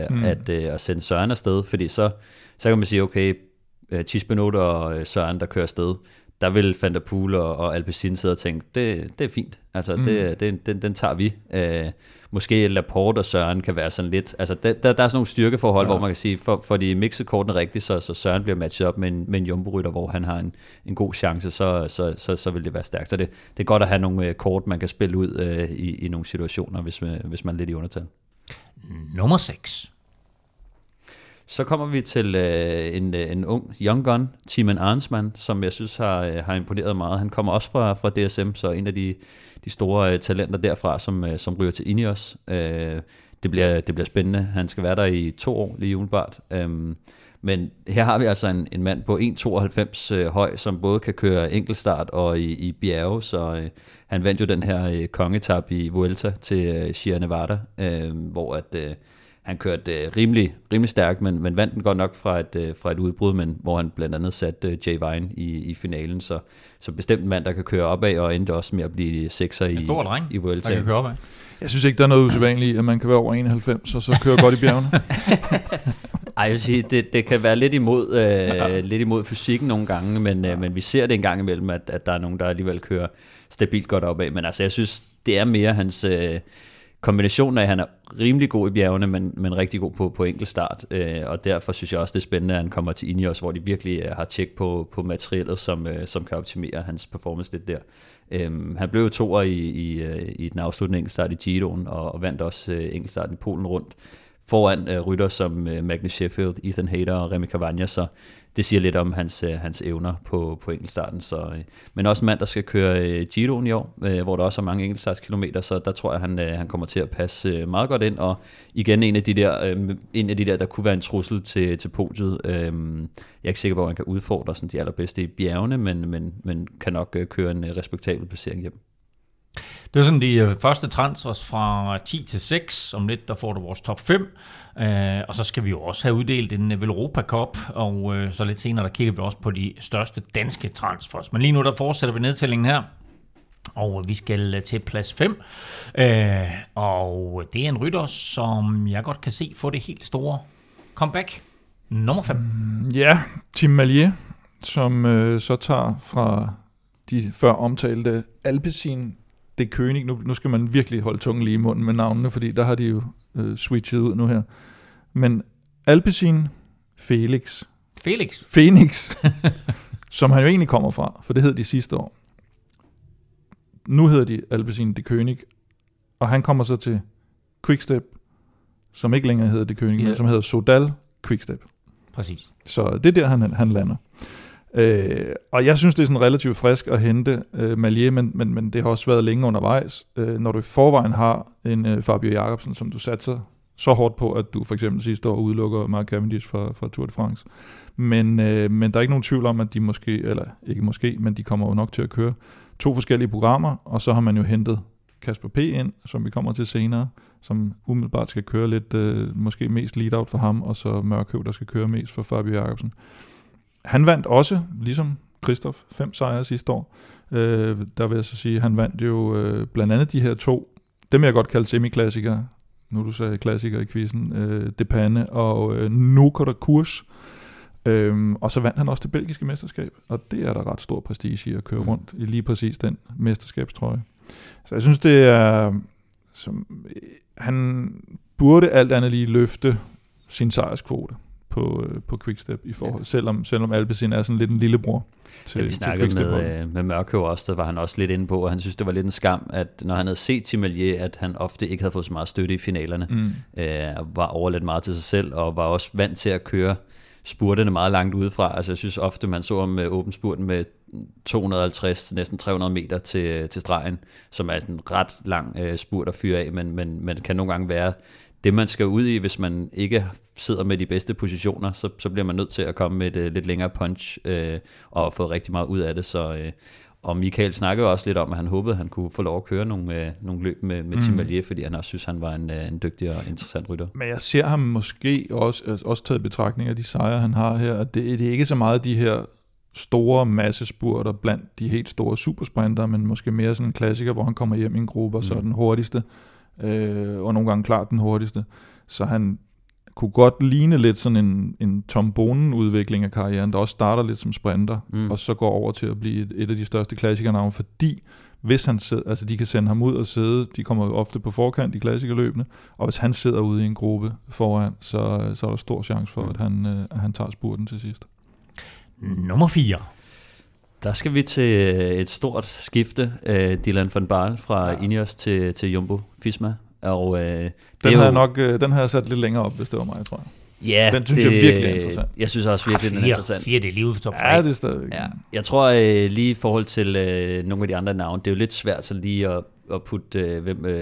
[SPEAKER 4] at sende Søren afsted, fordi så kan man sige, okay, Tispinot og Søren, der kører afsted, der vil Van der Poel og Alpecin sidde og tænke, det er fint, altså den tager vi. Måske Laporte og Søren kan være sådan lidt, altså der er sådan nogle styrkeforhold, hvor man kan sige, for de mixede kortene rigtigt, så Søren bliver matchet op med en Jumbo-rytter, hvor han har en god chance, så vil det være stærkt. Så det er godt at have nogle kort, man kan spille ud i nogle situationer, hvis man er lidt i undertal.
[SPEAKER 2] Nummer 6.
[SPEAKER 4] Så kommer vi til en ung young gun, Thymen Arensman, som jeg synes har imponeret meget. Han kommer også fra DSM, så en af de store talenter derfra, som ryger til Ineos. Det bliver spændende. Han skal være der i 2 år, lige umiddelbart. Men her har vi altså en mand på 1,92 høj, som både kan køre enkeltstart og i bjerge, så han vandt jo den her kongetap i Vuelta til Sierra Nevada, hvor han kørte rimelig stærkt, men vandt den godt nok fra et udbrud, men hvor han blandt andet satte Jay Vine i finalen, så bestemt en mand, der kan køre opad, og endte også med at blive 6'er i Vuelta.
[SPEAKER 2] Der kan køre opad.
[SPEAKER 3] Jeg synes ikke, der er noget usædvanligt, at man kan være over 91, og så køre godt i bjergene.
[SPEAKER 4] Ej, jeg vil sige, det kan være lidt imod fysikken nogle gange, men vi ser det en gang imellem, at der er nogen, der alligevel kører stabilt godt opad. Men altså, jeg synes, det er mere hans kombinationen af, at han er rimelig god i bjergene, men rigtig god på enkeltstart. Og derfor synes jeg også, det er spændende, at han kommer til Ineos, hvor de virkelig har tjek på materialet, som kan optimere hans performance lidt der. Han blev jo 2'er i den afsluttende enkeltstart i Giroen, og vandt også enkeltstarten i Polen rundt, foran rytter som Magnus Sheffield, Ethan Hayter og Remy Cavagna, så det siger lidt om hans evner på enkeltstarten. Men også en mand, der skal køre Giroen i år, hvor der også er mange enkeltstartskilometer, så der tror jeg, han kommer til at passe meget godt ind, og igen en af de der, der kunne være en trussel til podiet. Jeg er ikke sikker på, at han kan udfordre sådan de allerbedste i bjergene, men kan nok køre en respektabel placering hjem.
[SPEAKER 2] Det er sådan de første transfers fra 10 til 6. Om lidt, der får du vores top 5. Og så skal vi jo også have uddelt en Velropa Cup. Og så lidt senere, der kigger vi også på de største danske transfers. Men lige nu, der fortsætter vi nedtællingen her. Og vi skal til plads 5. Og det er en rytter, som jeg godt kan se få det helt store comeback. Nummer 5.
[SPEAKER 3] Ja, Tim Merlier, som så tager fra de før omtalte Alpecin de König. Nu skal man virkelig holde tungen lige i munden med navnene, fordi der har de jo switchet ud nu her. Men Alpecin Phoenix, som han jo egentlig kommer fra, for det hed de sidste år. Nu hedder de Alpecin de König, og han kommer så til Quickstep, som ikke længere hedder de König, men som hedder Soudal Quickstep.
[SPEAKER 2] Præcis.
[SPEAKER 3] Så det er der, han lander. Og jeg synes, det er sådan relativt frisk at hente Maillet, men det har også været længe undervejs. Når du i forvejen har en Fabio Jacobsen, som du satser så hårdt på, at du for eksempel sidste år udelukker Mark Cavendish fra Tour de France. Men der er ikke nogen tvivl om, at de måske, eller ikke måske, men de kommer jo nok til at køre 2 forskellige programmer, og så har man jo hentet Kasper P. ind, som vi kommer til senere, som umiddelbart skal køre lidt, måske mest lead-out for ham, og så Mørkøv, der skal køre mest for Fabio Jacobsen. Han vandt også, ligesom Christoph, 5 sejre sidste år. Der vil jeg så sige, han vandt jo blandt andet de her 2, dem jeg godt kalde semiklassikere, nu du sagde klassikere i quizzen, Depanne og Nukota Kurs. Og så vandt han også det belgiske mesterskab, og det er der ret stor prestige i at køre rundt i lige præcis den mesterskabstrøje. Så jeg synes, det er... han burde alt andet lige løfte sin sejrskvote på Quickstep i forhold, selvom Alpecin er sådan lidt en lillebror til,
[SPEAKER 4] vi snakkede med Mørkøv også, der var han også lidt inde på, og han synes, det var lidt en skam, at når han havde set til Maillet, at han ofte ikke havde fået så meget støtte i finalerne, var overladt meget til sig selv, og var også vant til at køre spurtene meget langt udefra. Altså jeg synes ofte, man så ham med åben spurten med 250, næsten 300 meter til stregen, som er en ret lang spurt at fyre af, men kan nogle gange være det, man skal ud i, hvis man ikke sidder med de bedste positioner, så bliver man nødt til at komme med et lidt længere punch og få rigtig meget ud af det. Og Michael snakkede også lidt om, at han håbede, at han kunne få lov at køre nogle løb med Tim Maillet, fordi han også synes, han var en dygtig og interessant rytter.
[SPEAKER 3] Men jeg ser ham måske også taget i betragtning af de sejre, han har her, at det er ikke så meget de her store massespurter blandt de helt store supersprinter, men måske mere sådan en klassiker, hvor han kommer hjem i en gruppe, og så er den hurtigste, og nogle gange klart den hurtigste. Så han kunne godt ligne lidt sådan en Tom Bonen-udvikling af karrieren, der også starter lidt som sprinter, og så går over til at blive et af de største klassikernavne, fordi hvis han sidder, altså de kan sende ham ud og sidde, de kommer jo ofte på forkant i klassikerløbene, og hvis han sidder ude i en gruppe foran, så er der stor chance for, at han tager spurten til sidst.
[SPEAKER 2] Nummer 4.
[SPEAKER 4] Der skal vi til et stort skifte. Dylan van Baarle fra Ineos til Jumbo Visma. Og
[SPEAKER 3] den har jeg sat lidt længere op, hvis det var mig, tror jeg.
[SPEAKER 4] Ja,
[SPEAKER 3] den synes jeg virkelig er interessant.
[SPEAKER 4] Jeg synes også virkelig, den er interessant.
[SPEAKER 2] 4, det er lige ud for top 3.
[SPEAKER 3] Ja, det er stadigvæk.
[SPEAKER 4] Ja, jeg tror lige i forhold til nogle af de andre navne, det er jo lidt svært så lige at putte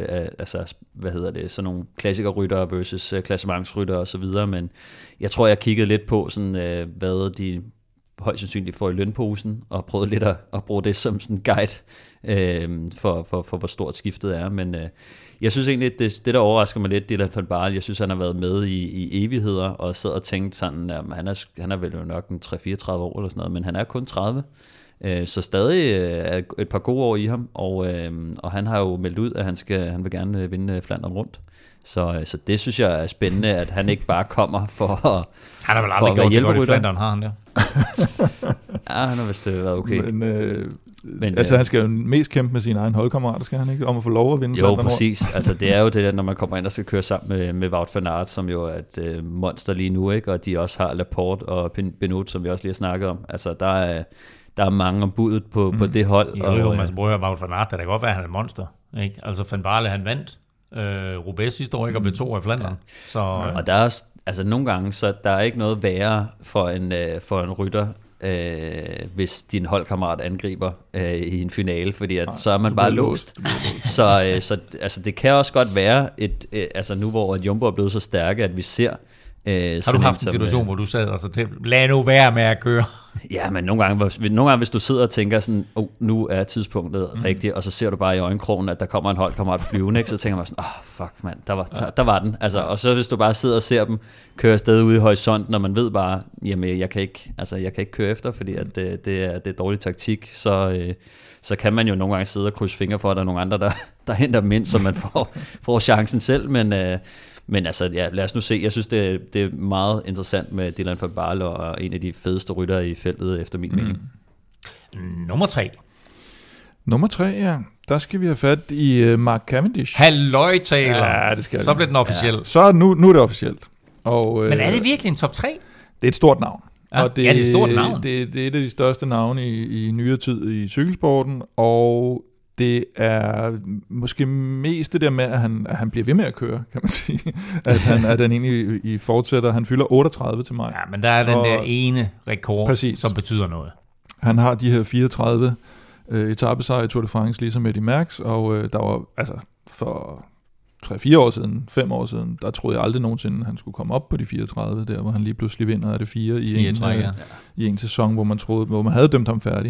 [SPEAKER 4] sådan nogle klassikerryttere versus klassementsryttere og så videre, men jeg tror, jeg kiggede lidt på sådan, hvad de højst sandsynligt får i lønposen, og prøvede lidt at bruge det som sådan en guide for hvor stort skiftet er, men jeg synes egentlig, det der overrasker mig lidt, Dylan van Baarle, jeg synes, han har været med i evigheder, og sad og tænkt sådan, at han er vel nok en 3-34 år eller sådan noget, men han er kun 30, så stadig er et par gode år i ham, og han har jo meldt ud, at han vil gerne vinde Flandern rundt. Så det synes jeg er spændende, at han ikke bare kommer for at
[SPEAKER 2] han har vel aldrig gjort det godt i Flandern, har han der?
[SPEAKER 4] Ja, han har vist været okay.
[SPEAKER 3] Men altså han skal jo mest kæmpe med sine egne holdkammerater, skal han ikke? Om at få lov at vinde Flandern.
[SPEAKER 4] Jo, præcis. Altså det er jo det der, når man kommer ind og skal køre sammen med Wout van Aert, som jo er et monster lige nu, ikke? Og de også har Laporte og Benoit, som vi også lige har snakket om. Altså der er mange om budet på det hold.
[SPEAKER 2] Jo, man skal bruge Wout van Aert, det kan godt være, at han er et monster, ikke? Altså Van Baarle, han vandt Roubaix sidste år, ikke, og blev 2 i Flandern. Ja. Så,
[SPEAKER 4] og der er også, altså nogle gange, så der er ikke noget værre for en rytter, hvis din holdkammerat angriber i en finale, fordi så er man bare låst. Så altså, det kan også godt være, altså nu hvor Jumbo er blevet så stærke, at vi ser...
[SPEAKER 2] har du haft en situation, hvor du sad og så tænkte, lad nu være med at køre?
[SPEAKER 4] Ja, men nogle gange, hvis du sidder og tænker sådan, nu er tidspunktet rigtigt, og så ser du bare i øjenkrogen, at der kommer en holdkammerat flyvende, ikke? Så tænker man sådan, fuck mand, der var den. Altså, og så hvis du bare sidder og ser dem køre afsted ude i horisonten, når man ved bare, jamen jeg kan ikke køre efter, fordi at det er dårlig taktik, så kan man jo nogle gange sidde og krydse fingre for, at der er nogle andre, der henter dem ind, så man får chancen selv, men altså, ja, lad os nu se. Jeg synes, det er meget interessant med Dylan van Baarle, og en af de fedeste ryttere i feltet, efter min mening.
[SPEAKER 2] Nummer 3.
[SPEAKER 3] Nummer 3, ja. Der skal vi have fat i Mark Cavendish.
[SPEAKER 2] Halløj, Taylor.
[SPEAKER 3] Ja, det skal
[SPEAKER 2] Så
[SPEAKER 3] vi.
[SPEAKER 2] bliver den officiel.
[SPEAKER 3] Ja. Så nu er det officielt. Og,
[SPEAKER 2] Men er det virkelig en top 3?
[SPEAKER 3] Det er et stort navn.
[SPEAKER 2] Ja,
[SPEAKER 3] og
[SPEAKER 2] det er et stort navn.
[SPEAKER 3] Det er et af de største navne i nyere tid i cykelsporten, og det er måske mest det der med, at han bliver ved med at køre, kan man sige. At han egentlig fortsætter. Han fylder 38 til maj.
[SPEAKER 2] Ja, men der er den der ene rekord,
[SPEAKER 3] præcis,
[SPEAKER 2] som betyder noget.
[SPEAKER 3] Han har de her 34 etapesejre i Tour de France, ligesom Eddy Merckx, og der var altså for 3-4 år siden, 5 år siden, der troede jeg aldrig nogensinde, han skulle komme op på de 34, der hvor han lige pludselig vinder af det 4 i en sæson, hvor man havde dømt ham færdig.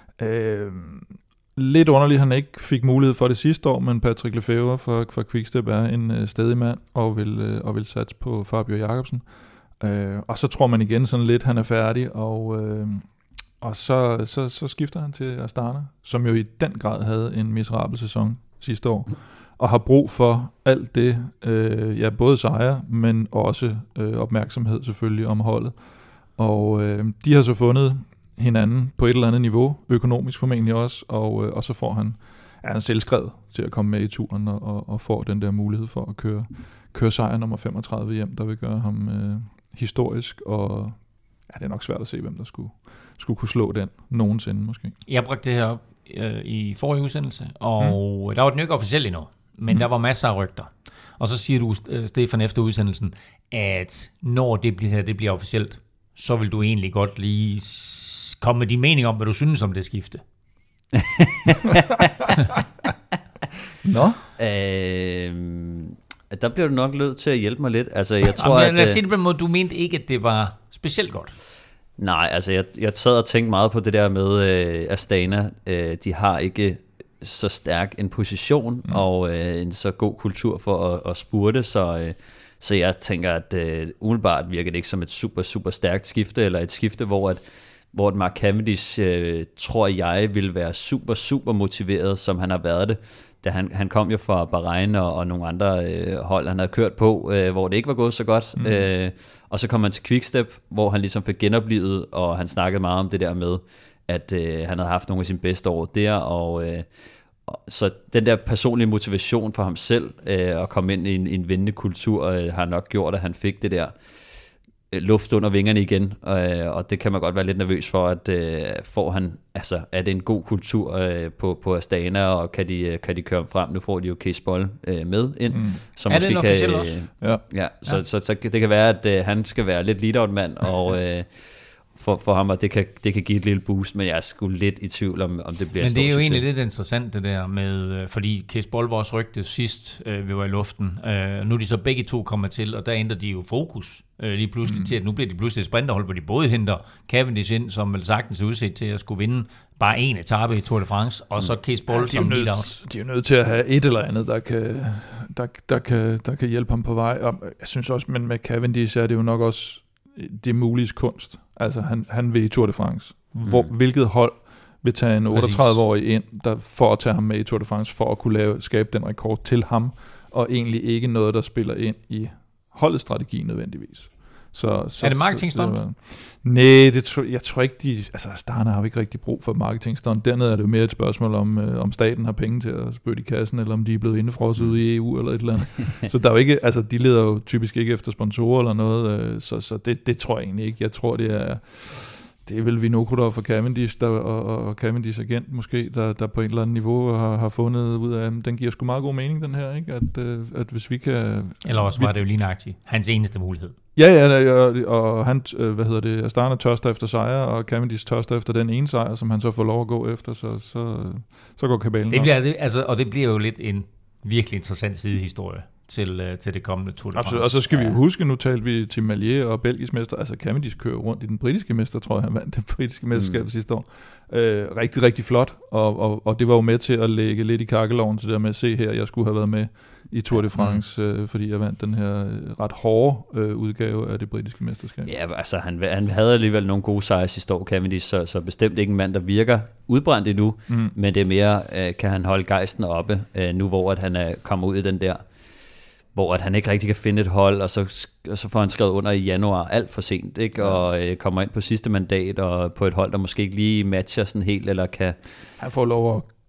[SPEAKER 3] Lidt underligt, han ikke fik mulighed for det sidste år, men Patrick Lefevre fra Quickstep er en stedig mand og vil satse på Fabio Jacobsen. Og så tror man igen sådan lidt, han er færdig, og så skifter han til Astana, som jo i den grad havde en miserabel sæson sidste år, og har brug for alt det, både sejre, men også opmærksomhed selvfølgelig om holdet. Og de har så fundet hinanden på et eller andet niveau, økonomisk formentlig også, og så får han selvskrevet til at komme med i turen, og får den der mulighed for at køre sejr nummer 35 hjem, der vil gøre ham historisk, og det er nok svært at se, hvem der skulle kunne slå den nogensinde måske.
[SPEAKER 2] Jeg bragte det her op i forrige udsendelse, og der var den ikke officielt endnu, men der var masser af rygter. Og så siger du, Stefan, efter udsendelsen, at når det bliver officielt, så vil du egentlig godt lige komme med din mening om, hvad du synes om det skifte.
[SPEAKER 3] Nå?
[SPEAKER 4] Der bliver du nok nødt til at hjælpe mig lidt. Altså, jeg tror,
[SPEAKER 2] lad os sige det på en måde, du mente ikke, at det var specielt godt.
[SPEAKER 4] Nej, altså jeg sad og tænkte meget på det der med Astana. De har ikke så stærk en position og en så god kultur for at spurte, så jeg tænker, at umiddelbart virker det ikke som et super, super stærkt skifte, eller et skifte, hvor et Mark Cavendish, tror jeg, vil være super, super motiveret, som han har været det. Da han kom jo fra Bahrain og nogle andre hold, han havde kørt på, hvor det ikke var gået så godt. Og så kom han til Quickstep, hvor han ligesom fik genoplivet, og han snakkede meget om det der med, at han havde haft nogle af sine bedste år der, og så den der personlige motivation for ham selv at komme ind i en vindende kultur har nok gjort, at han fik det der luft under vingerne igen, og det kan man godt være lidt nervøs for, at får han, altså er det en god kultur på Astana, og kan de køre frem? Nu får de jo Cees Bol med ind, så
[SPEAKER 2] er det officielt også?
[SPEAKER 4] Ja, så det kan være, at han skal være lidt lead-out-mand, og for ham, og det kan give et lille boost, men jeg er sgu lidt i tvivl om det bliver.
[SPEAKER 2] Men det er jo egentlig lidt interessant det der med, fordi Cees Bol var også rygtet sidst, vi var i luften. Nu er de så begge to kommet til, og der ændrer de jo fokus lige pludselig til, at nu bliver de pludselig et sprinterhold, hvor de både henter Cavendish ind, som vel sagtens er udset til at skulle vinde bare en etape i Tour de France, og så Cees Bol som lead-out.
[SPEAKER 3] De er jo nødt til at have et eller andet, der kan hjælpe ham på vej. Og jeg synes også, men med Cavendish er det jo nok også det mulige kunst. Altså han vil i Tour de France. Hvilket hold vil tage en 38-årig ind, der for at tage ham med i Tour de France, for at kunne skabe den rekord til ham, og egentlig ikke noget, der spiller ind i holdets strategi nødvendigvis. Så
[SPEAKER 2] er det marketingstunt?
[SPEAKER 3] Nej, jeg tror ikke, Astana har ikke rigtig brug for marketingstunt. Dernede er det jo mere et spørgsmål om staten har penge til at spytte i kassen, eller om de er blevet indefrosset ude i EU eller et eller andet. Så der er jo ikke, de leder jo typisk ikke efter sponsorer eller noget, så det tror jeg egentlig ikke. Jeg tror, det er vel Vinokurov for Cavendish, og Cavendish agent måske, der på et eller andet niveau har fundet ud af, den giver sgu meget god mening, den her, ikke? At hvis vi kan...
[SPEAKER 2] Eller også var det jo lige nøjagtigt hans eneste mulighed.
[SPEAKER 3] Ja, og han, Astana tørster efter sejre, og Cavendish tørster efter den ene sejr, som han så får lov at gå efter, så går kabalen
[SPEAKER 2] det bliver det, og det bliver jo lidt en virkelig interessant sidehistorie til det kommende Tour de France.
[SPEAKER 3] Og så skal vi huske, nu talte vi til Malier og belgisk mester, altså Cavendish kører rundt i den britiske mester, tror jeg, han vandt det britiske mesterskab sidste år. Rigtig, rigtig flot, og det var jo med til at lægge lidt i kakkeloven til det med at se her, jeg skulle have været med i Tour de France, fordi jeg vandt den her ret hårde udgave af det britiske mesterskab. Ja,
[SPEAKER 4] altså han havde alligevel nogle gode sejre sidste år, Cavendish, så bestemt ikke en mand, der virker udbrændt endnu, men det er mere, kan han holde gejsten oppe, nu hvor at han er kommet ud i den der, hvor at han ikke rigtig kan finde et hold, og så får han skrevet under i januar alt for sent, ikke? Og kommer ind på sidste mandat, og på et hold, der måske ikke lige matcher sådan helt, eller kan...
[SPEAKER 3] Han får lov at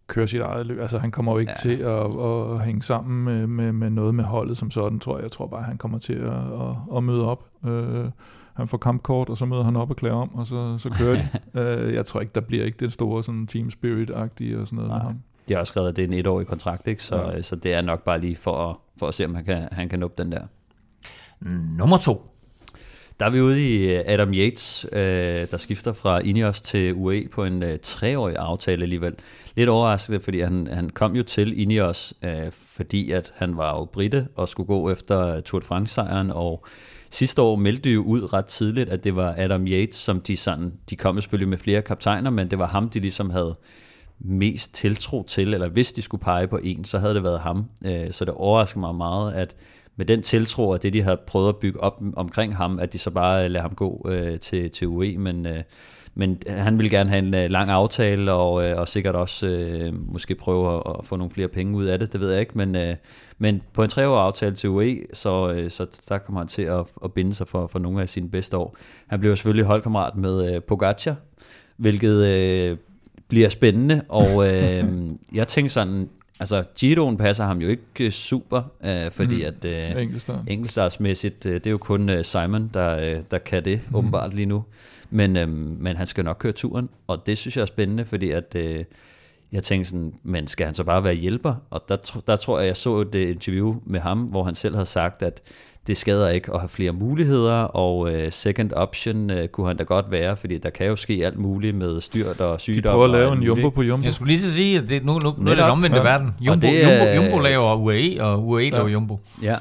[SPEAKER 3] køre sit eget løb. Altså han kommer jo ikke til at hænge sammen med noget med holdet som sådan, tror jeg. Jeg tror bare, han kommer til at møde op. Han får kampkort, og så møder han op og klæder om, og så kører de. Jeg tror ikke, der bliver ikke det store sådan team spirit-agtige og sådan noget med ham.
[SPEAKER 4] De har også skrevet, at det er en 1-årig kontrakt, ikke? Så det er nok bare lige for at se, om han kan nå den der.
[SPEAKER 2] Nummer 2.
[SPEAKER 4] Der er vi ude i Adam Yates, der skifter fra Ineos til UAE på en 3-årig aftale alligevel. Lidt overraskende, fordi han kom jo til Ineos, fordi at han var jo brite og skulle gå efter Tour de France-sejren, og sidste år meldte de jo ud ret tidligt, at det var Adam Yates, som de kom selvfølgelig med flere kaptajner, men det var ham, de ligesom havde mest tiltro til, eller hvis de skulle pege på en, så havde det været ham. Så det overrasker mig meget, at med den tiltro og det, de havde prøvet at bygge op omkring ham, at de så bare lader ham gå til UE, men han ville gerne have en lang aftale, og sikkert også måske prøve at få nogle flere penge ud af det, det ved jeg ikke, men på en 3-årig aftale til UE, så der kommer han til at binde sig for nogle af sine bedste år. Han blev selvfølgelig holdkammerat med Pogacar, hvilket bliver spændende, og jeg tænker sådan, altså Giroen passer ham jo ikke super, fordi at enkeltstartsmæssigt, det er jo kun Simon, der kan det åbenbart lige nu, men han skal nok køre turen, og det synes jeg er spændende, fordi at jeg tænkte sådan, men skal han så bare være hjælper? Og der tror jeg så et interview med ham, hvor han selv havde sagt, at det skader ikke at have flere muligheder, og second option kunne han da godt være, fordi der kan jo ske alt muligt med styrt og sygdom.
[SPEAKER 3] De prøver at lave en jumbo på jumbo.
[SPEAKER 2] Jeg skulle lige til at sige, at nu er det den omvendte verden. Jumbo laver UAE, og UAE laver jumbo.
[SPEAKER 4] Ja,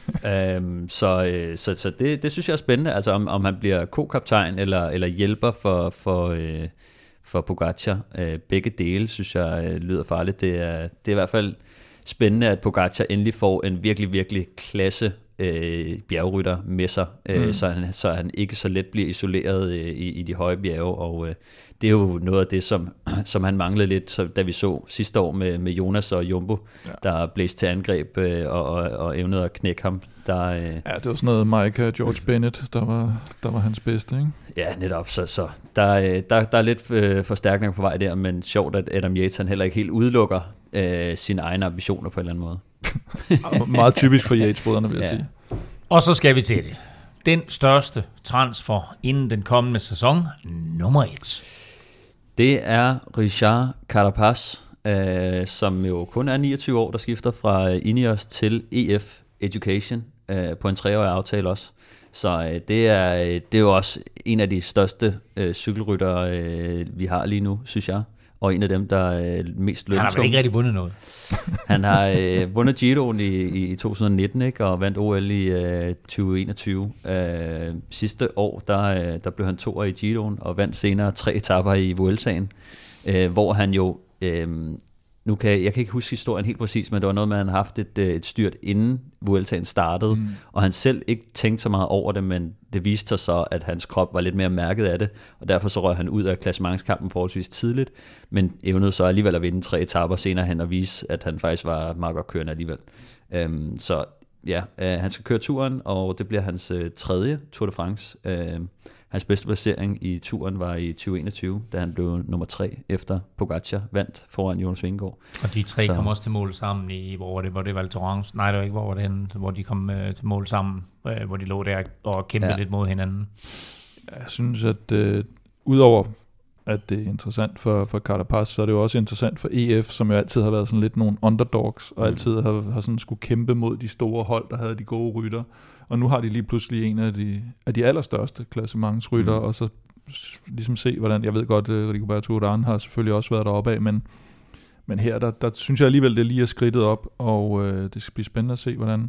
[SPEAKER 4] så det synes jeg er spændende, altså om han bliver ko-kaptajn eller hjælper for Pogacar. Begge dele, synes jeg, lyder farligt. Det er i hvert fald spændende, at Pogacar endelig får en virkelig, virkelig klasse bjergrytter med sig, så han ikke så let bliver isoleret i de høje bjerge, og det er jo noget af det, som han manglede lidt, da vi så sidste år med Jonas og Jumbo, der blæste til angreb og evnede at knække ham. Ja,
[SPEAKER 3] det var sådan noget Micah George Bennett, der var hans bedste, ikke?
[SPEAKER 4] Ja, netop. Så der er lidt forstærkning på vej der, men sjovt, at Adam Yates han heller ikke helt udelukker sine egne ambitioner på en eller anden måde.
[SPEAKER 3] Meget typisk for Yates-brødrene, vil jeg sige.
[SPEAKER 2] Og så skal vi til det. Den største transfer inden den kommende sæson, nummer 1.
[SPEAKER 4] Det er Richard Carapaz, som jo kun er 29 år, der skifter fra Ineos til EF Education på en 3-årig aftale også. Så det er jo også en af de største cykelryttere, vi har lige nu, synes jeg. Og en af dem, der er mest løntung.
[SPEAKER 2] Han har vel ikke rigtig vundet noget?
[SPEAKER 4] Han har vundet Giroen i 2019, ikke, og vandt OL i 2021. Sidste år, der blev han 2'er i Giroen, og vandt senere 3 etaper i Vueltaen, hvor han jo... jeg kan ikke huske historien helt præcis, men det var noget med, at han havde haft et styrt inden Vueltaen startede, og han selv ikke tænkte så meget over det, men det viste sig så, at hans krop var lidt mere mærket af det, og derfor så røg han ud af klassementskampen forholdsvis tidligt, men evnede så alligevel at vinde 3 etaper senere hen og vise, at han faktisk var meget godt kørende alligevel. Så ja, han skal køre turen, og det bliver hans 3. Tour de France. Hans bedste placering i turen var i 2021, da han blev nummer 3 efter Pogacar vandt foran Jonas Vingegaard.
[SPEAKER 2] Og de 3 kom også til mål sammen i, hvor det Val Thorens. Nej, det var ikke, hvor de kom til mål sammen, hvor de lå der og kæmpede lidt mod hinanden.
[SPEAKER 3] Jeg synes, at udover at det er interessant for Carapaz, så er det jo også interessant for EF, som jo altid har været sådan lidt nogle underdogs, og altid har sådan skulle kæmpe mod de store hold, der havde de gode rytter. Og nu har de lige pludselig en af de allerstørste klassementsrytter, og så ligesom se, hvordan, jeg ved godt, Rigoberto Urán har selvfølgelig også været deroppe af, men her, der synes jeg alligevel, det lige er skridtet op, og det skal blive spændende at se, hvordan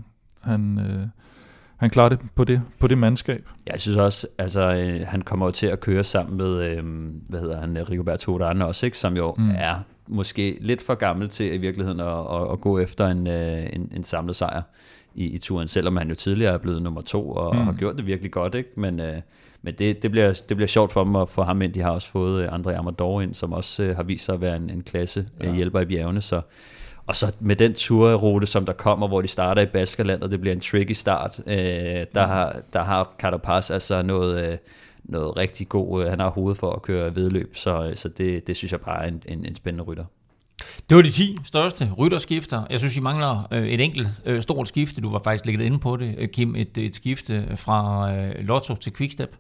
[SPEAKER 3] han klarer det på det mandskab.
[SPEAKER 4] Jeg synes også, altså han kommer jo til at køre sammen med, Rigoberto Urán også, ikke? Som jo er måske lidt for gammel til i virkeligheden at gå efter en samlet sejr i turen, selvom han jo tidligere er blevet nummer 2 og har gjort det virkelig godt, ikke? Men det bliver sjovt for dem at få ham ind. De har også fået André Amador ind, som også har vist sig at være en klasse hjælper i bjergene, så. Og så med den turrute, som der kommer, hvor de starter i Baskerland, og det bliver en tricky start, der har Carapaz altså noget rigtig god. Han har hovedet for at køre vedløb, så det synes jeg bare er en spændende rytter.
[SPEAKER 2] Det var de 10 største rytterskifter. Jeg synes, I mangler et enkelt stort skifte. Du var faktisk ligget inde på det, Kim. Et skifte fra Lotto til Quickstep.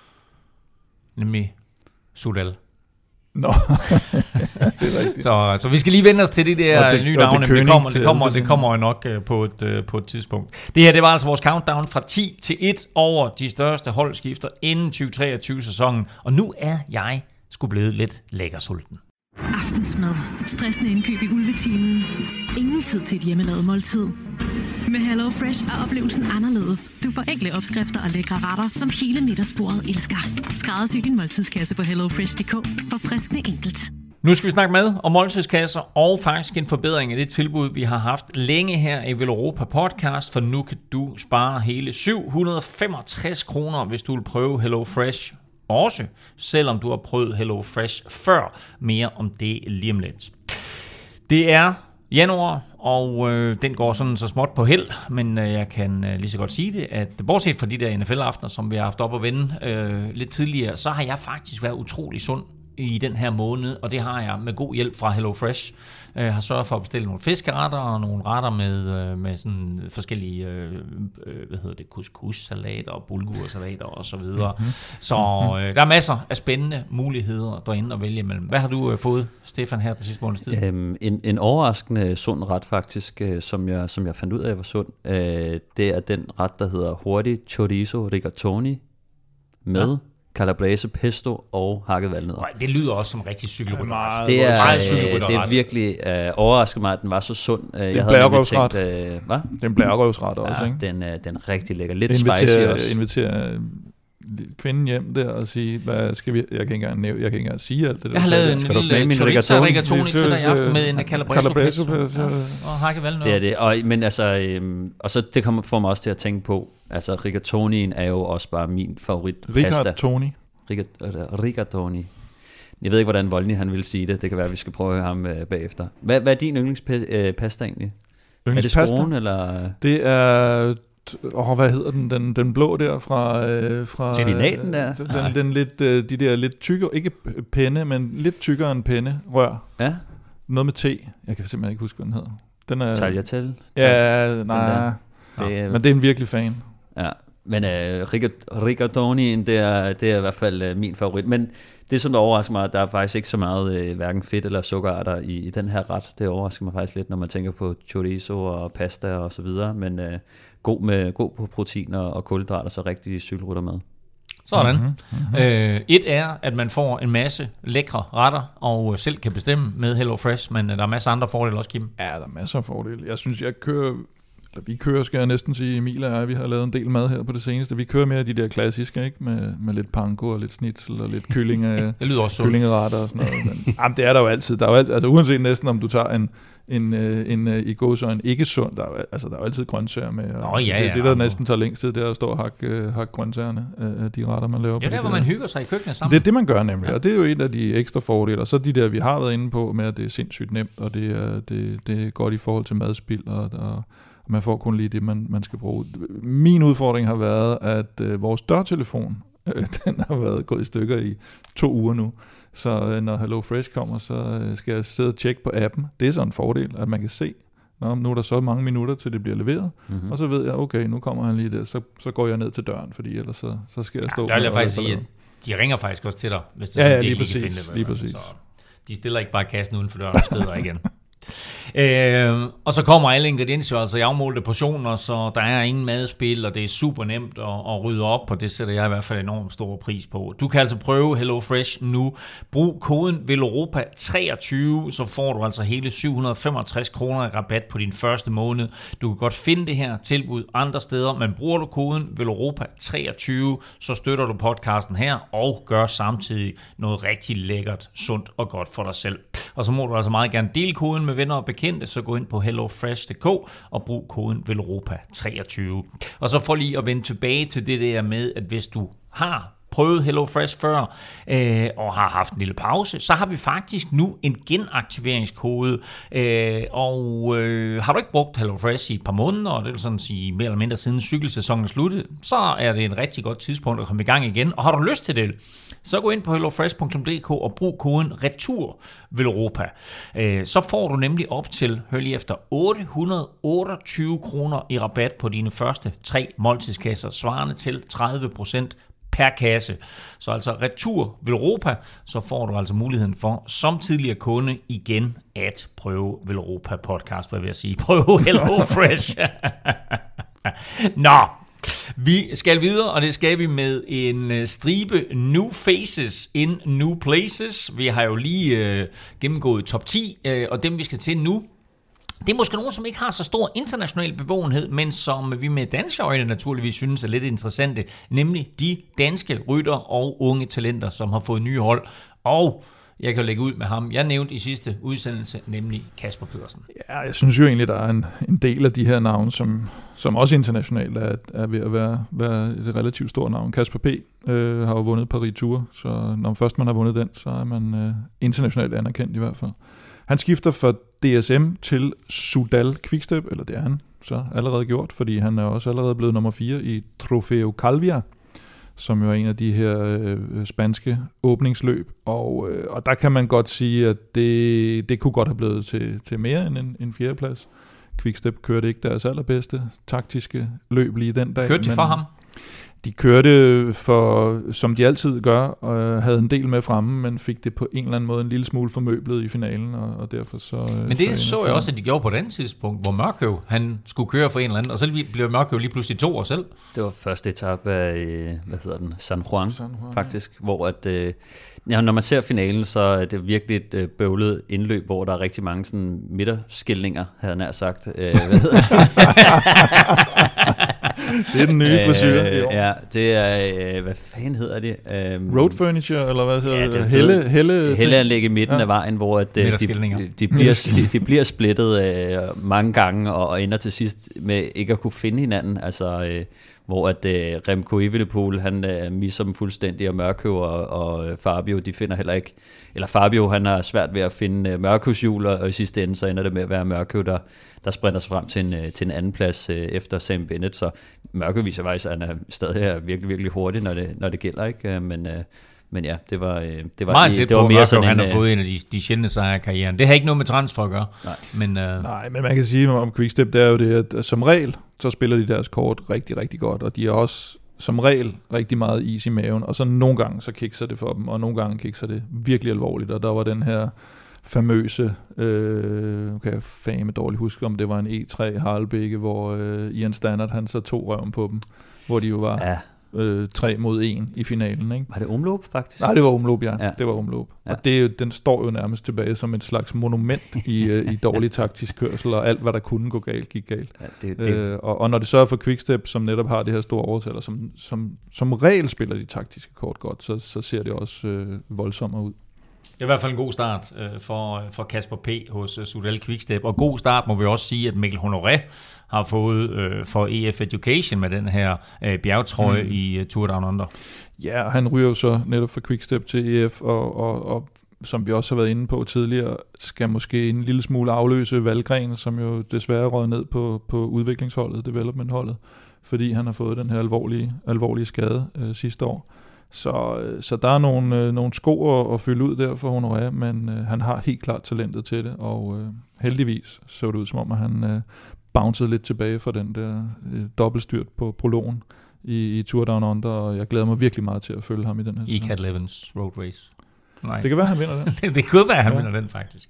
[SPEAKER 2] Nemlig Soudal.
[SPEAKER 3] Nå, det er rigtigt.
[SPEAKER 2] Så vi skal lige vende os til de der nye navne, men det kommer jo nok på et tidspunkt. Det her, det var altså vores countdown fra 10 til 1 over de største holdskifter inden 2023-sæsonen. Og nu er jeg sgu blevet lidt lækkersulten.
[SPEAKER 5] Aftensmad. Stressende indkøb i ulvetimen. Ingen tid til et hjemmelavet måltid. Med Hello Fresh er oplevelsen anderledes. Du får enkle opskrifter og lækre retter, som hele middagsbordet elsker. Skræddersy din måltidskasse på hellofresh.dk. Forfriskende enkelt.
[SPEAKER 2] Nu skal vi snakke med om måltidskasser og faktisk en forbedring af det tilbud, vi har haft længe her i Veloropa Podcast, for nu kan du spare hele 765 kroner, hvis du vil prøve Hello Fresh også, selvom du har prøvet Hello Fresh før. Mere om det lige om lidt. Det er januar, og den går sådan så småt på held, men jeg kan lige så godt sige det, at bortset fra de der NFL-aftener, som vi har haft op at vende lidt tidligere, så har jeg faktisk været utrolig sund i den her måned, og det har jeg med god hjælp fra Hello Fresh. Jeg har sørget for at bestille nogle fiskeretter og nogle retter med sådan forskellige couscous-salater og bulgursalater og så videre. Så der er masser af spændende muligheder derinde at vælge imellem. Hvad har du fået, Stefan, her den sidste måneds tid?
[SPEAKER 4] En overraskende sund ret faktisk, som jeg fandt ud af var sund. Det er den ret, der hedder hurtig chorizo rigatoni med calabrese, pesto og hakket valnødder.
[SPEAKER 2] Det lyder også som rigtig cykelrytter.
[SPEAKER 4] Det er virkelig overrasket mig, at den var så sund.
[SPEAKER 3] Det er en blærerøvsret.
[SPEAKER 4] Hvad?
[SPEAKER 3] Det er en blærerøvsret også, ikke?
[SPEAKER 4] Den er rigtig lækker. Lidt spicy også.
[SPEAKER 3] Inviterer kvinden hjem der og sige, hvad skal vi... Jeg kan ikke engang sige alt det der.
[SPEAKER 2] Jeg har lavet en lille rigatoni til dig i aften med en calabrese pesto og hakket valnødder.
[SPEAKER 4] Det er det. Men altså, og så det får mig også til at tænke på, altså rigatonien er jo også bare min favorit pasta. Rigatoni. Jeg ved ikke, hvordan Volny han vil sige det. Det kan være, at vi skal prøve at høre ham bagefter. Hvad er din yndlingspasta egentlig? Er det skruen, eller?
[SPEAKER 3] Det er... hvad hedder den? Den blå der fra
[SPEAKER 4] Geninaten der?
[SPEAKER 3] Den lidt, de der lidt tykkere, ikke penne, men lidt tykkere end penne, rør. Ja. Noget med te. Jeg kan simpelthen ikke huske, hvad den hedder. Den er...
[SPEAKER 4] Tagliatelle?
[SPEAKER 3] Ja, nej. Men det er en virkelig fan.
[SPEAKER 4] Ja. Men rigatonien, det er i hvert fald min favorit. Men det, som der overrasker mig, at der er faktisk ikke så meget hverken fedt eller sukkerarter i den her ret. Det overrasker mig faktisk lidt, når man tænker på chorizo og pasta og så videre. Men god på protein og kulhydrater, så rigtig cykelrytter med.
[SPEAKER 2] Sådan. Et er, at man får en masse lækre retter, og selv kan bestemme med Hello Fresh, men der er masser af andre fordele også, Kim.
[SPEAKER 3] Ja, der er masser af fordele. Jeg synes, vi kører, skal jeg næsten sige, Emil og jeg, vi har lavet en del mad her på det seneste. Vi kører mere af de der klassiske, ikke? Med lidt panko og lidt schnitzel og lidt kyllingeretter og sådan noget. Men, jamen, det er der jo altid. Der er jo altså uanset næsten, om du tager en i gåseøjne ikke sund, der er jo altid grøntsager med. Det der næsten tager længst tid, det er at stå og hakke grøntsagerne, de retter, man laver.
[SPEAKER 2] Det er der, hvor man hygger sig i køkkenet sammen.
[SPEAKER 3] Det er det, man gør nemlig, og det er jo en af de ekstra fordele. Og så de der, vi har været inde på, med at det er sindssygt nemt, og det er godt i forhold til madspild, og man får kun lige det, man skal bruge. Min udfordring har været, at vores dørtelefon, den har været gået i stykker i 2 uger nu. Så når Hello Fresh kommer, så skal jeg sidde og tjekke på appen. Det er så en fordel, at man kan se, nu er der så mange minutter, til det bliver leveret. Og så ved jeg, okay, nu kommer han lige der. Så går jeg ned til døren, fordi ellers så skal jeg stå...
[SPEAKER 2] Der vil jeg faktisk sige, at de ringer faktisk også til dig, hvis det er sådan,
[SPEAKER 3] lige
[SPEAKER 2] de
[SPEAKER 3] præcis,
[SPEAKER 2] ikke kan finde det.
[SPEAKER 3] Lige præcis.
[SPEAKER 2] Så de stiller ikke bare kassen uden for døren og skrider igen. Og så kommer alle ingredienser, altså i afmålte portioner, så der er ingen madspil, og det er super nemt at rydde op, og det sætter jeg i hvert fald enormt stor pris på. Du kan altså prøve Hello Fresh nu. Brug koden VELOROPA23, så får du altså hele 765 kroner i rabat på din første måned. Du kan godt finde det her tilbud andre steder, men bruger du koden VELOROPA23, så støtter du podcasten her, og gør samtidig noget rigtig lækkert, sundt og godt for dig selv. Og så må du altså meget gerne dele koden med venner og bekendte, så gå ind på hellofresh.dk og brug koden VELOROPA23. Og så for lige at vende tilbage til det der med, at hvis du har prøvet HelloFresh før, og har haft en lille pause, så har vi faktisk nu en genaktiveringskode, og har du ikke brugt HelloFresh i et par måneder, og det vil sådan sige mere eller mindre siden cykelsæsonen sluttede, så er det en rigtig godt tidspunkt at komme i gang igen, og har du lyst til det, så gå ind på hellofresh.dk og brug koden RETURVELOROPA. Så får du nemlig op til, hør lige efter, 828 kroner i rabat på dine første 3 måltidskasser, svarende til 30% per kasse. Så altså Retur Velropa, så får du altså muligheden for, som tidligere kunde, igen at prøve Velropa podcast, hvad vil jeg sige, prøve HelloFresh. Nå, vi skal videre, og det skal vi med en stribe new faces in new places. Vi har jo lige gennemgået top 10, og dem vi skal til nu, det er måske nogen, som ikke har så stor international bevågenhed, men som vi med danske øjne naturligvis synes er lidt interessante, nemlig de danske rytter og unge talenter, som har fået nye hold. Og jeg kan lægge ud med ham. Jeg nævnte i sidste udsendelse, nemlig Kasper Pedersen. Ja,
[SPEAKER 3] jeg synes jo egentlig, der er en del af de her navne, som også internationalt er ved at være et relativt stort navn. Kasper P. Har jo vundet Paris Tour, så når først man har vundet den, så er man internationalt anerkendt i hvert fald. Han skifter fra DSM til Soudal Quickstep, eller det er han så allerede gjort, fordi han er også allerede blevet nummer 4 i Trofeo Calvia, som jo er en af de her spanske åbningsløb, og der kan man godt sige, at det kunne godt have blevet til mere end en fjerdeplads. Quickstep kørte ikke deres allerbedste taktiske løb lige den dag.
[SPEAKER 2] Kørte de for ham?
[SPEAKER 3] De kørte som de altid gør, og havde en del med fremme, men fik det på en eller anden måde en lille smule formøblet i finalen, og derfor så...
[SPEAKER 2] Men det så jeg også, at de gjorde på et andet tidspunkt, hvor Mørkøv, han skulle køre for en eller anden, og så blev Mørkøv lige pludselig 2 år selv.
[SPEAKER 4] Det var første etape af, San Juan, faktisk, hvor at... når man ser finalen, så er det virkelig et bøvlet indløb, hvor der er rigtig mange sådan midterskilninger, havde jeg nær sagt.
[SPEAKER 3] Det er den nye frisyr.
[SPEAKER 4] Ja, det er, hvad fanden hedder det?
[SPEAKER 3] Road furniture, eller hvad hedder det?
[SPEAKER 4] Helleanlæg i midten af vejen, hvor at, de bliver splittet mange gange, og ender til sidst med ikke at kunne finde hinanden. Altså, hvor at Remco Evenepoel, han misser dem fuldstændig, og Mørkøv og Fabio, de finder heller ikke, eller Fabio, han har svært ved at finde Mørkøvs hjul, og i sidste ende, så ender det med at være Mørkøv, der sprinter sig frem til en anden plads efter Sam Bennett, så Mørkøv viser faktisk, at han er stadig virkelig, virkelig hurtig, når det gælder, ikke? Men ja, det var
[SPEAKER 2] meget tæt
[SPEAKER 4] det var
[SPEAKER 2] på,
[SPEAKER 4] mere sådan
[SPEAKER 2] han har fået en af de sjældne sejre i karrieren. Det har ikke noget med transfer at gøre.
[SPEAKER 3] Nej. Men man kan sige om Quickstep, det er jo det, at som regel, så spiller de deres kort rigtig, rigtig godt, og de er også som regel rigtig meget is i maven, og så nogle gange så kikser det for dem, og nogle gange kikser det virkelig alvorligt, og der var den her famøse, kan jeg fame dårligt huske, om det var en E3 Harlebække, hvor Ian Stannard, han så tog røven på dem, hvor de jo var 3 mod 1 i finalen. Ikke?
[SPEAKER 4] Var det omløb, faktisk?
[SPEAKER 3] Nej, det var omløb, ja. Det var omløb. Ja. Og den står jo nærmest tilbage som et slags monument i dårlig taktisk kørsel, og alt, hvad der kunne gå galt, gik galt. Ja, og når det så er for Quickstep, som netop har det her store overtaler, som regel spiller de taktiske kort godt, så ser det også voldsommere ud.
[SPEAKER 2] Det er i hvert fald en god start for Kasper P. hos Soudal Quickstep, og god start må vi også sige, at Mikkel Honoré har fået for EF Education med den her bjergtrøje i Tour Down Under.
[SPEAKER 3] Ja, han ryger jo så netop fra Quickstep til EF, og som vi også har været inde på tidligere, skal måske en lille smule afløse Valgren, som jo desværre rød ned på udviklingsholdet, developmentholdet, fordi han har fået den her alvorlige skade sidste år. Så der er nogle sko at fylde ud der for Honoré, men han har helt klart talentet til det, og heldigvis så det ud som om, at han bouncede lidt tilbage fra den der dobbeltstyrt på prologen i Tour Down Under, og jeg glæder mig virkelig meget til at følge ham i den her sæson.
[SPEAKER 2] I Cat Levens Road Race. Nej.
[SPEAKER 3] Det kan være, han vinder den.
[SPEAKER 2] Det kunne være, han vinder den faktisk.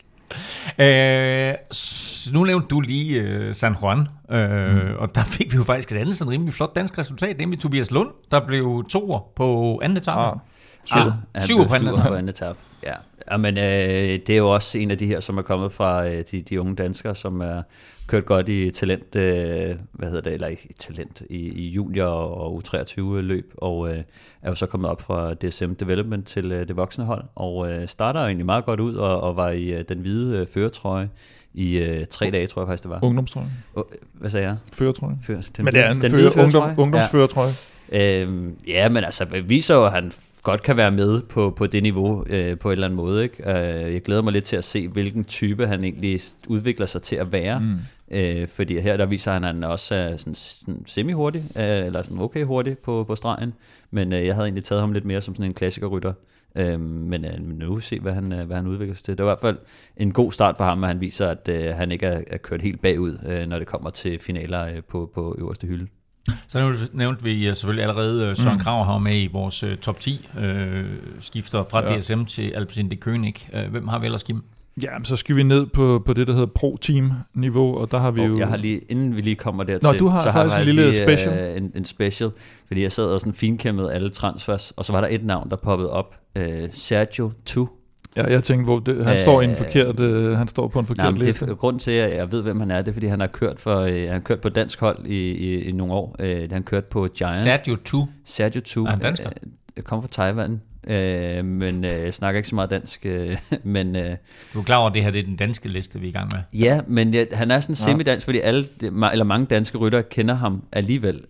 [SPEAKER 2] Nu nævnte du lige San Juan, og der fik vi jo faktisk et andet sådan rimelig flot dansk resultat, nemlig Tobias Lund, der blev 2'er på anden etape.
[SPEAKER 3] 7
[SPEAKER 2] på anden etape.
[SPEAKER 4] Ja, men det er jo også en af de her, som er kommet fra de unge danskere, som er kørt godt i talent, i junior og U23 løb, og er jo så kommet op fra DSM Development til det voksne hold, og starter egentlig meget godt ud, og var i den hvide førertrøje i 3 dage, tror jeg faktisk det var.
[SPEAKER 3] Ungdomstrøje.
[SPEAKER 4] Hvad sagde jeg?
[SPEAKER 3] Førertrøje.
[SPEAKER 4] Men det er
[SPEAKER 3] en ungdomsførertrøje.
[SPEAKER 4] Ja, men altså viser jo, at han godt kan være med på det niveau på en eller anden måde. Ikke? Jeg glæder mig lidt til at se, hvilken type han egentlig udvikler sig til at være. Fordi her der viser han, at han også er sådan semi-hurtig, eller sådan okay hurtig på stregen. Men jeg havde egentlig taget ham lidt mere som sådan en klassikerrytter. Men nu se, hvad han udvikler sig til. Det var i hvert fald en god start for ham, at han viser, at han ikke er kørt helt bagud, når det kommer til finaler på øverste hylde.
[SPEAKER 2] Så nævnte vi selvfølgelig allerede Søren Kragh her med i vores top 10 skifter fra DSM til Alpecin de König. Hvem har vi ellers, Kim?
[SPEAKER 3] Ja, så skal vi ned på det, der hedder Pro-Team-niveau, og der har vi jo...
[SPEAKER 4] Jeg har lige, inden vi lige kommer dertil...
[SPEAKER 3] Nå, du har så faktisk en lille special.
[SPEAKER 4] En special, fordi jeg sad og sådan finkæmmede alle transfers, og så var der et navn, der poppede op. Sergio Tu.
[SPEAKER 3] Ja, jeg tænkte, han står på en forkert liste.
[SPEAKER 4] Grunden til, at jeg ved, hvem han er, det er, fordi han har kørt på dansk hold i nogle år. Han kørt på Giant.
[SPEAKER 2] Sergio Tu.
[SPEAKER 4] Er han dansker? Jeg kommer fra Taiwan, men jeg snakker ikke så meget dansk. Men,
[SPEAKER 2] du er klar over, at det her det er den danske liste, vi er i gang med?
[SPEAKER 4] Ja, men han er sådan semi-dansk, fordi mange danske ryttere kender ham alligevel.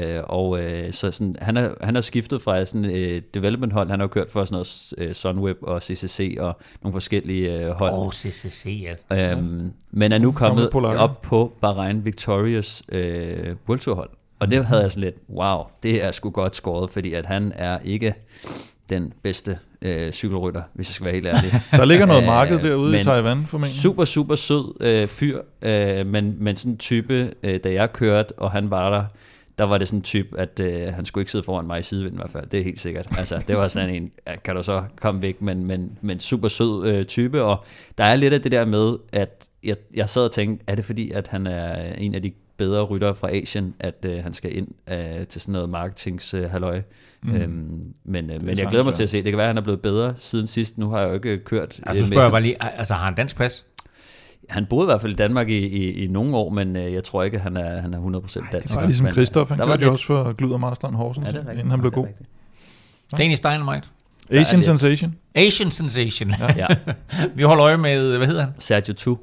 [SPEAKER 4] Så sådan, han har skiftet fra sådan development-hold. Han har kørt for sådan noget Sunweb og CCC og nogle forskellige hold.
[SPEAKER 2] CCC, ja.
[SPEAKER 4] Men er nu kommet op på Bahrain Victorious World Tour hold. Og det havde jeg sådan lidt, wow, det er sgu godt skåret, fordi at han er ikke den bedste cykelrytter, hvis jeg skal være helt ærlig.
[SPEAKER 3] Der ligger noget marked derude i Taiwan formentlig.
[SPEAKER 4] Super, super sød fyr, men sådan en type, da jeg kørte, og han var der var det sådan en type, at han skulle ikke sidde foran mig i sidevinden i hvert fald, det er helt sikkert. Altså, det var sådan en, kan du så komme væk, men super sød type, og der er lidt af det der med, at jeg sad og tænkte, er det fordi, at han er en af de bedre ryttere fra Asien, at han skal ind til sådan noget marketingshalløj. Men jeg glæder mig til at se. Det kan være, at han er blevet bedre siden sidst. Nu har jeg jo ikke kørt.
[SPEAKER 2] Altså, nu spørger jeg bare lige, altså har han dansk pas?
[SPEAKER 4] Han boede i hvert fald i Danmark i nogle år, men jeg tror ikke, at han er 100% dansk.
[SPEAKER 3] Det var ligesom Christoph, han kørte jo også for Gluder Marstrand Horsens, inden han blev god.
[SPEAKER 2] Danish Dynamite.
[SPEAKER 3] Asian Sensation.
[SPEAKER 2] Asian Sensation. Ja. Vi holder øje med, hvad hedder han?
[SPEAKER 4] Sergio Tu.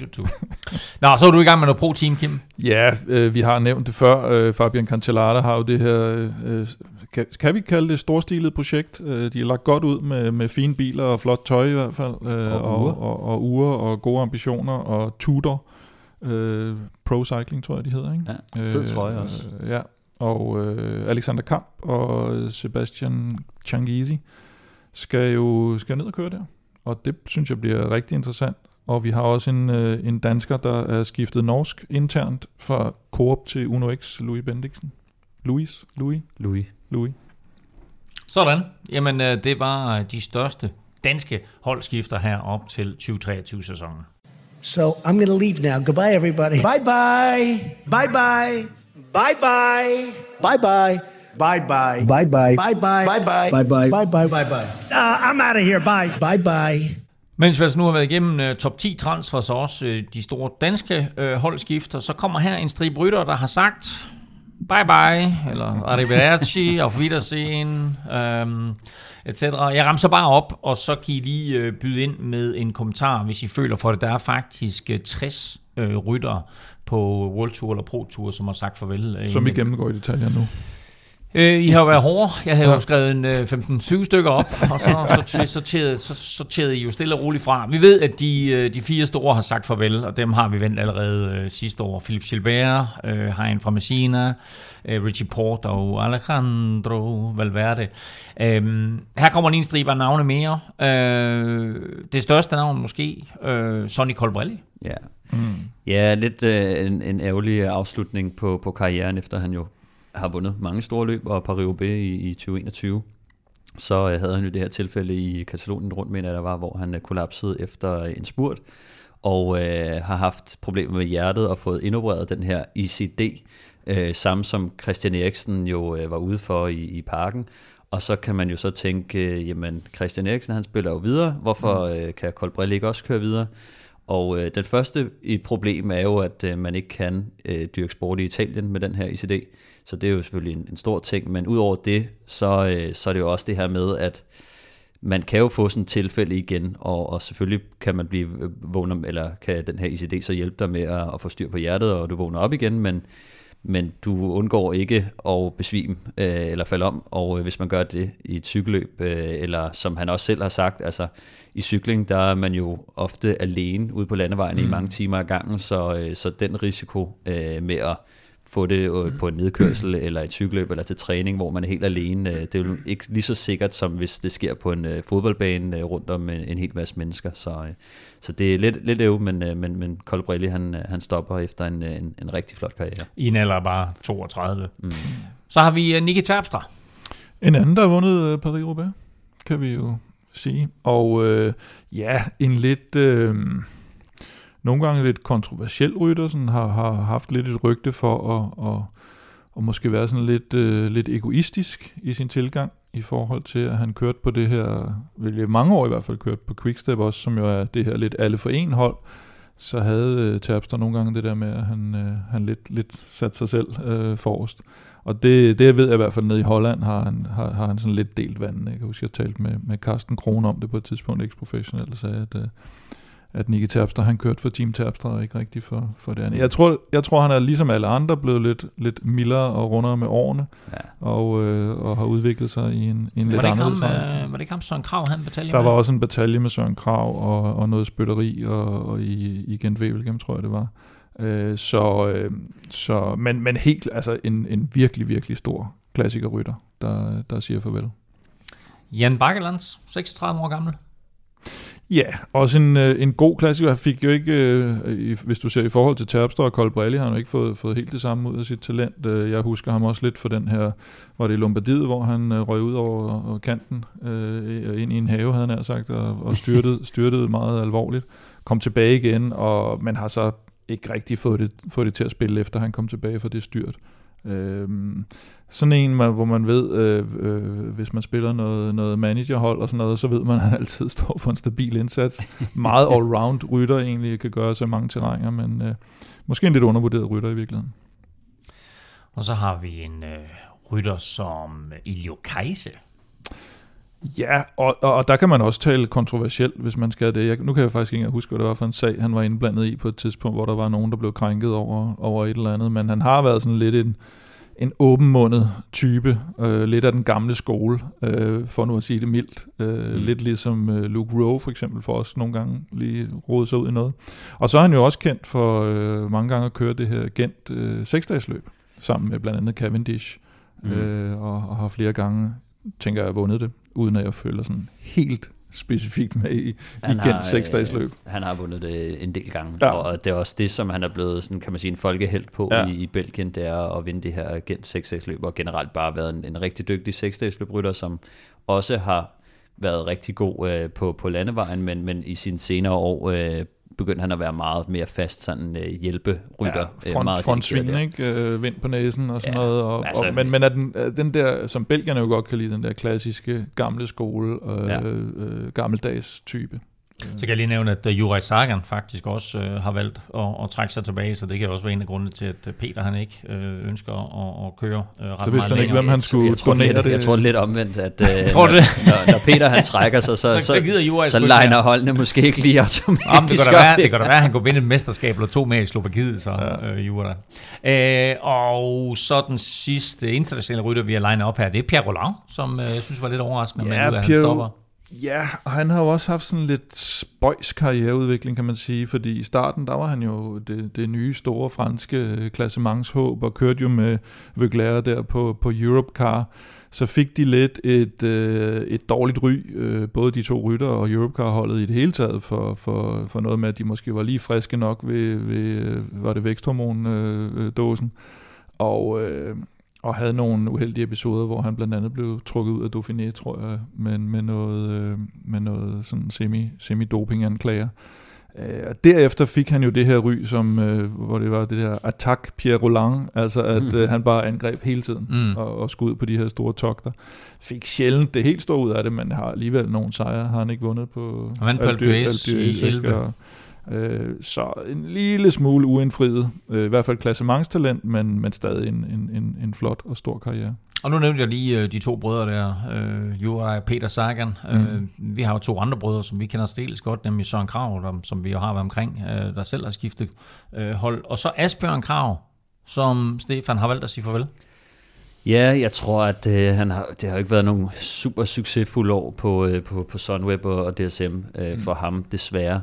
[SPEAKER 2] Nå, så er du i gang med noget pro-team, Kim.
[SPEAKER 3] Ja, vi har nævnt det før. Fabian Cancellara har jo det her, kan vi kalde det storstilet projekt. De er lagt godt ud med fine biler og flot tøj i hvert fald. Og uger og gode ambitioner og Tudor. Pro Cycling, tror jeg, de hedder, ikke?
[SPEAKER 4] Ja, fed trøje også.
[SPEAKER 3] Ja, og Alexander Kamp og Sebastian Changizi skal ned og køre der. Og det synes jeg bliver rigtig interessant. Og vi har også en dansker, der er skiftet norsk internt fra Coop til Uno X, Louis Bendiksen. Louis.
[SPEAKER 2] Sådan. Jamen, det var de største danske holdskifter her op til 2023-sæsonen.
[SPEAKER 1] So I'm going to leave now. Goodbye, everybody. Bye-bye. Bye-bye. Bye-bye. Bye-bye. Bye-bye. Bye-bye. Bye-bye. Bye-bye. Bye-bye. Bye-bye. Bye-bye. I'm out of here. Bye. Bye-bye.
[SPEAKER 2] Mens vi altså nu har været igennem top 10 transfers og også de store danske holdskifter, så kommer her en stribe ryttere, der har sagt bye-bye, eller arrivederci, auf Wiedersehen, etc. Jeg ramser bare op, og så kan I lige byde ind med en kommentar, hvis I føler for det. Der er faktisk 60 ryttere på World Tour eller Pro Tour, som har sagt farvel.
[SPEAKER 3] Som vi gennemgår i detaljer nu.
[SPEAKER 2] I har jo været hårde. Jeg havde jo skrevet en 15-20 stykker op, og så sorterede I jo stille og roligt fra. Vi ved, at de 4 store har sagt farvel, og dem har vi vendt allerede sidste år. Philip Gilbert, Hein fra Messina, Richie Porte og Alejandro Valverde. Her kommer en stribe af navne mere. Det største navn måske, Sonny Colbrelli.
[SPEAKER 4] Ja, ja, lidt en ærgerlig afslutning på karrieren, efter han jo har vundet mange store løb, og Paris-Roubaix i 2021. Så havde han jo det her tilfælde i Katalonien rundt med, der var, hvor han kollapsede efter en spurt, og har haft problemer med hjertet og fået indopereret den her ICD, samme som Christian Eriksen jo var ude for i Parken. Og så kan man jo så tænke, jamen Christian Eriksen, han spiller jo videre, hvorfor kan Colbrelli ikke også køre videre? Og den første problem er jo, at man ikke kan dyrke sport i Italien med den her ICD, så det er jo selvfølgelig en stor ting, men udover det, så er det jo også det her med, at man kan jo få sådan et tilfælde igen, og selvfølgelig kan man blive vågner, eller kan den her ICD så hjælpe dig med at få styr på hjertet, og du vågner op igen, men du undgår ikke at besvime eller falde om, og hvis man gør det i et cykelløb, eller som han også selv har sagt, altså i cykling, der er man jo ofte alene ude på landevejen i mange timer ad gangen, så den risiko med at få det på en nedkørsel eller et cykelløb eller til træning, hvor man er helt alene, det er jo ikke lige så sikkert, som hvis det sker på en fodboldbane rundt om en hel masse mennesker. Så det er lidt øv, men Colbrelli, han stopper efter en rigtig flot karriere.
[SPEAKER 2] I en alder bare 32. Så har vi Niki Terpstra.
[SPEAKER 3] En anden, der har vundet Paris-Roubaix, kan vi jo sige. Og en lidt... nogle gange lidt kontroversiel rytter, sådan har haft lidt et rygte for at måske være sådan lidt egoistisk i sin tilgang i forhold til, at han kørte på det her, vel mange år i hvert fald kørt på Quickstep også, som jo er det her lidt alle for en hold. Så havde Terpstra nogle gange det der med, at han lidt satte sig selv forrest. Og det ved jeg i hvert fald nede i Holland, har han sådan lidt delt vandet. Jeg kan huske, jeg talte med Carsten Krohn om det på et tidspunkt, ex-professionelt, og sagde, at Niki Terpstra, han kørte for Team Terpstra, og ikke rigtig for det andet. Jeg tror, han er ligesom alle andre blevet lidt mildere og rundere med årene, og har udviklet sig i en lidt anderledes.
[SPEAKER 2] Var det ikke ham Søren Kragh, han batalje
[SPEAKER 3] med? Der var også en batalje med Søren Kragh, og noget spytteri, og i Gent-Wevelgem, tror jeg det var. Men helt, altså en virkelig, virkelig stor klassikerrytter, der siger farvel.
[SPEAKER 2] Jan Bakelands, 36 år gammel.
[SPEAKER 3] Ja, også en god klassiker. Han fik jo ikke, hvis du ser i forhold til Terpstra og Colbrelli, har han jo ikke fået helt det samme ud af sit talent. Jeg husker ham også lidt for den her, var det i Lombardiet, hvor han røg ud over kanten, ind i en have, havde han sagt, og styrtede meget alvorligt. Kom tilbage igen, men har så ikke rigtig fået det til at spille, efter han kom tilbage fra det styrt. Sådan en, hvor man ved, hvis man spiller noget managerhold og sådan noget, så ved man, at han altid står for en stabil indsats. Meget all-round rytter egentlig, kan gøre sig mange terrænger, men måske en lidt undervurderet rytter i virkeligheden.
[SPEAKER 2] Og så har vi en rytter som Iljo Kajse.
[SPEAKER 3] Ja, og der kan man også tale kontroversielt, hvis man skal det. Nu kan jeg faktisk ikke huske, hvad det var for en sag, han var indblandet i på et tidspunkt, hvor der var nogen, der blev krænket over et eller andet. Men han har været sådan lidt en åbenmundet type, lidt af den gamle skole, for nu at sige det mildt. Lidt ligesom Luke Rowe for eksempel, for os nogle gange lige rodet sig ud i noget. Og så er han jo også kendt for mange gange at køre det her Gent 6-dagsløb, sammen med blandt andet Cavendish, og har flere gange, tænker jeg, vundet det, uden at jeg føler sådan helt specifikt med i Gent 6-dagsløb.
[SPEAKER 4] Han har vundet det en del gange, og det er også det, som han er blevet, sådan, kan man sige, en folkehelt på i Belgien, det er at vinde det her Gent 6-dagsløb, og generelt bare været en rigtig dygtig 6-dagsløbrytter, som også har været rigtig god på landevejen, men i sine senere år begyndte han at være meget mere fast sådan hjælperytter.
[SPEAKER 3] Frontsvin, ikke? Vind på næsen og sådan noget. Men er den der, som belgierne jo godt kan lide, den der klassiske gamle skole, gammeldags type.
[SPEAKER 2] Så kan jeg lige nævne, at Juraj Sagan faktisk også har valgt at trække sig tilbage, så det kan også være en af grundene til, at Peter han ikke ønsker at køre ret meget længere.
[SPEAKER 3] Så vidste han ikke, hvem han skulle donere det.
[SPEAKER 4] Jeg tror lidt omvendt, at når Peter han trækker sig, så liner holdene måske ikke lige automatisk.
[SPEAKER 2] Det kan da være, at han kunne vinde et mesterskab eller 2 med i Slovakiet, så Juraj. Og så den sidste internationale rytter, vi har linet op her, det er Pierre Roland, som jeg synes var lidt overraskende, men ud af han stopper.
[SPEAKER 3] Ja, og han har jo også haft sådan lidt spøjs karriereudvikling, kan man sige, fordi i starten, der var han jo det nye store franske klassementshåb, og kørte jo med Veuclair der på Europcar. Så fik de lidt et dårligt ry, både de to rytter og Europcar-holdet i det hele taget, for noget med, at de måske var lige friske nok ved var det væksthormondåsen, og havde nogle uheldige episoder, hvor han blandt andet blev trukket ud af Dauphiné, tror jeg, med noget sådan semi-doping-anklager. Derefter fik han jo det her ry, som, hvor det var det der attack Pierre Roland, altså at han bare angreb hele tiden og skulle ud på de her store togter. Fik sjældent det helt store ud af det, men har alligevel nogle sejre, har han ikke vundet på.
[SPEAKER 2] Han vandt på Alpe d'Huez i 11.
[SPEAKER 3] Så en lille smule uindfriet, i hvert fald klassementstalent, men stadig en flot og stor karriere.
[SPEAKER 2] Og nu nævnte jeg lige de 2 brødre der, Juraj og Peter Sagan. Vi har jo 2 andre brødre, som vi kender stilles godt, nemlig Søren Kragh, som vi jo har været omkring, der selv har skiftet hold. Og så Asbjørn Kragh, som Stefan har valgt at sige farvel.
[SPEAKER 4] Ja, jeg tror, at det har ikke været nogle super succesfulde år på Sunweb og DSM for ham, desværre.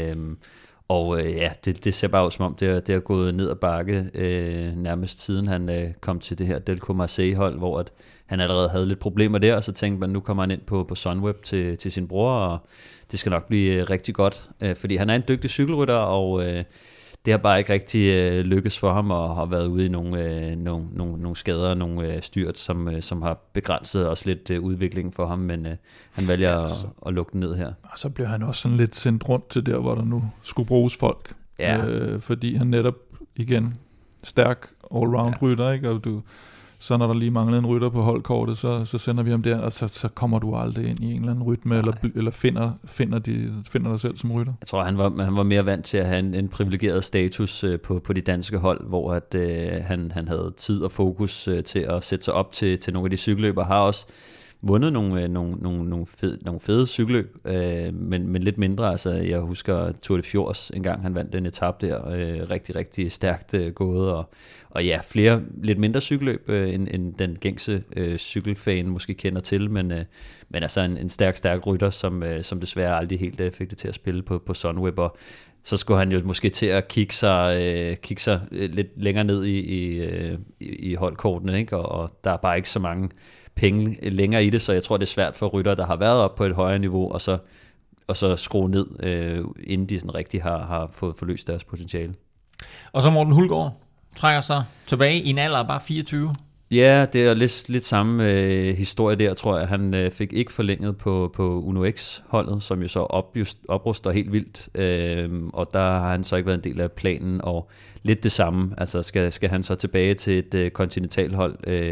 [SPEAKER 4] Det ser bare ud som om, det er gået ned ad bakke nærmest siden han kom til det her Delco Marseille-hold, hvor at han allerede havde lidt problemer der, og så tænkte man, nu kommer han ind på Sunweb til sin bror, og det skal nok blive rigtig godt, fordi han er en dygtig cykelrytter, og det har bare ikke rigtig lykkes for ham, og har været ude i nogle skader og nogle styrt, som har begrænset også lidt udviklingen for ham, men han vælger at lukke den ned her. Og
[SPEAKER 3] så bliver han også sådan lidt sendt rundt til der, hvor der nu skulle bruges folk, fordi han netop igen stærk all-round rytter, ikke? Og så når der lige manglede en rytter på holdkortet, så sender vi ham der, og så kommer du aldrig ind i en eller anden rytme, eller finder dig selv som rytter.
[SPEAKER 4] Jeg tror, han var mere vant til at have en privilegeret status på de danske hold, hvor at, han havde tid og fokus til at sætte sig op til nogle af de cykelløb, og har også vundet nogle fede cykelløb, men lidt mindre. Altså, jeg husker Tour de Fjords en gang, han vandt den etape der, rigtig, rigtig stærkt gået, og ja, flere lidt mindre cykelløb, end den gængse cykelfan måske kender til, men altså en stærk rytter, som desværre aldrig helt fik det til at spille på Sunweb, og så skulle han jo måske til at kigge sig lidt længere ned i holdkortene, ikke? Og der er bare ikke så mange penge længere i det, så jeg tror, det er svært for rytter, der har været op på et højere niveau, og så skrue ned, inden de sådan rigtig har fået forløst deres potentiale.
[SPEAKER 2] Og så Morten Hulgaard trækker sig tilbage i en alder af bare 24.
[SPEAKER 4] Ja, det er lidt samme historie der, tror jeg. Han fik ikke forlænget på Uno X-holdet, som jo så opruster helt vildt, og der har han så ikke været en del af planen, og lidt det samme. Altså skal han så tilbage til et kontinentalhold,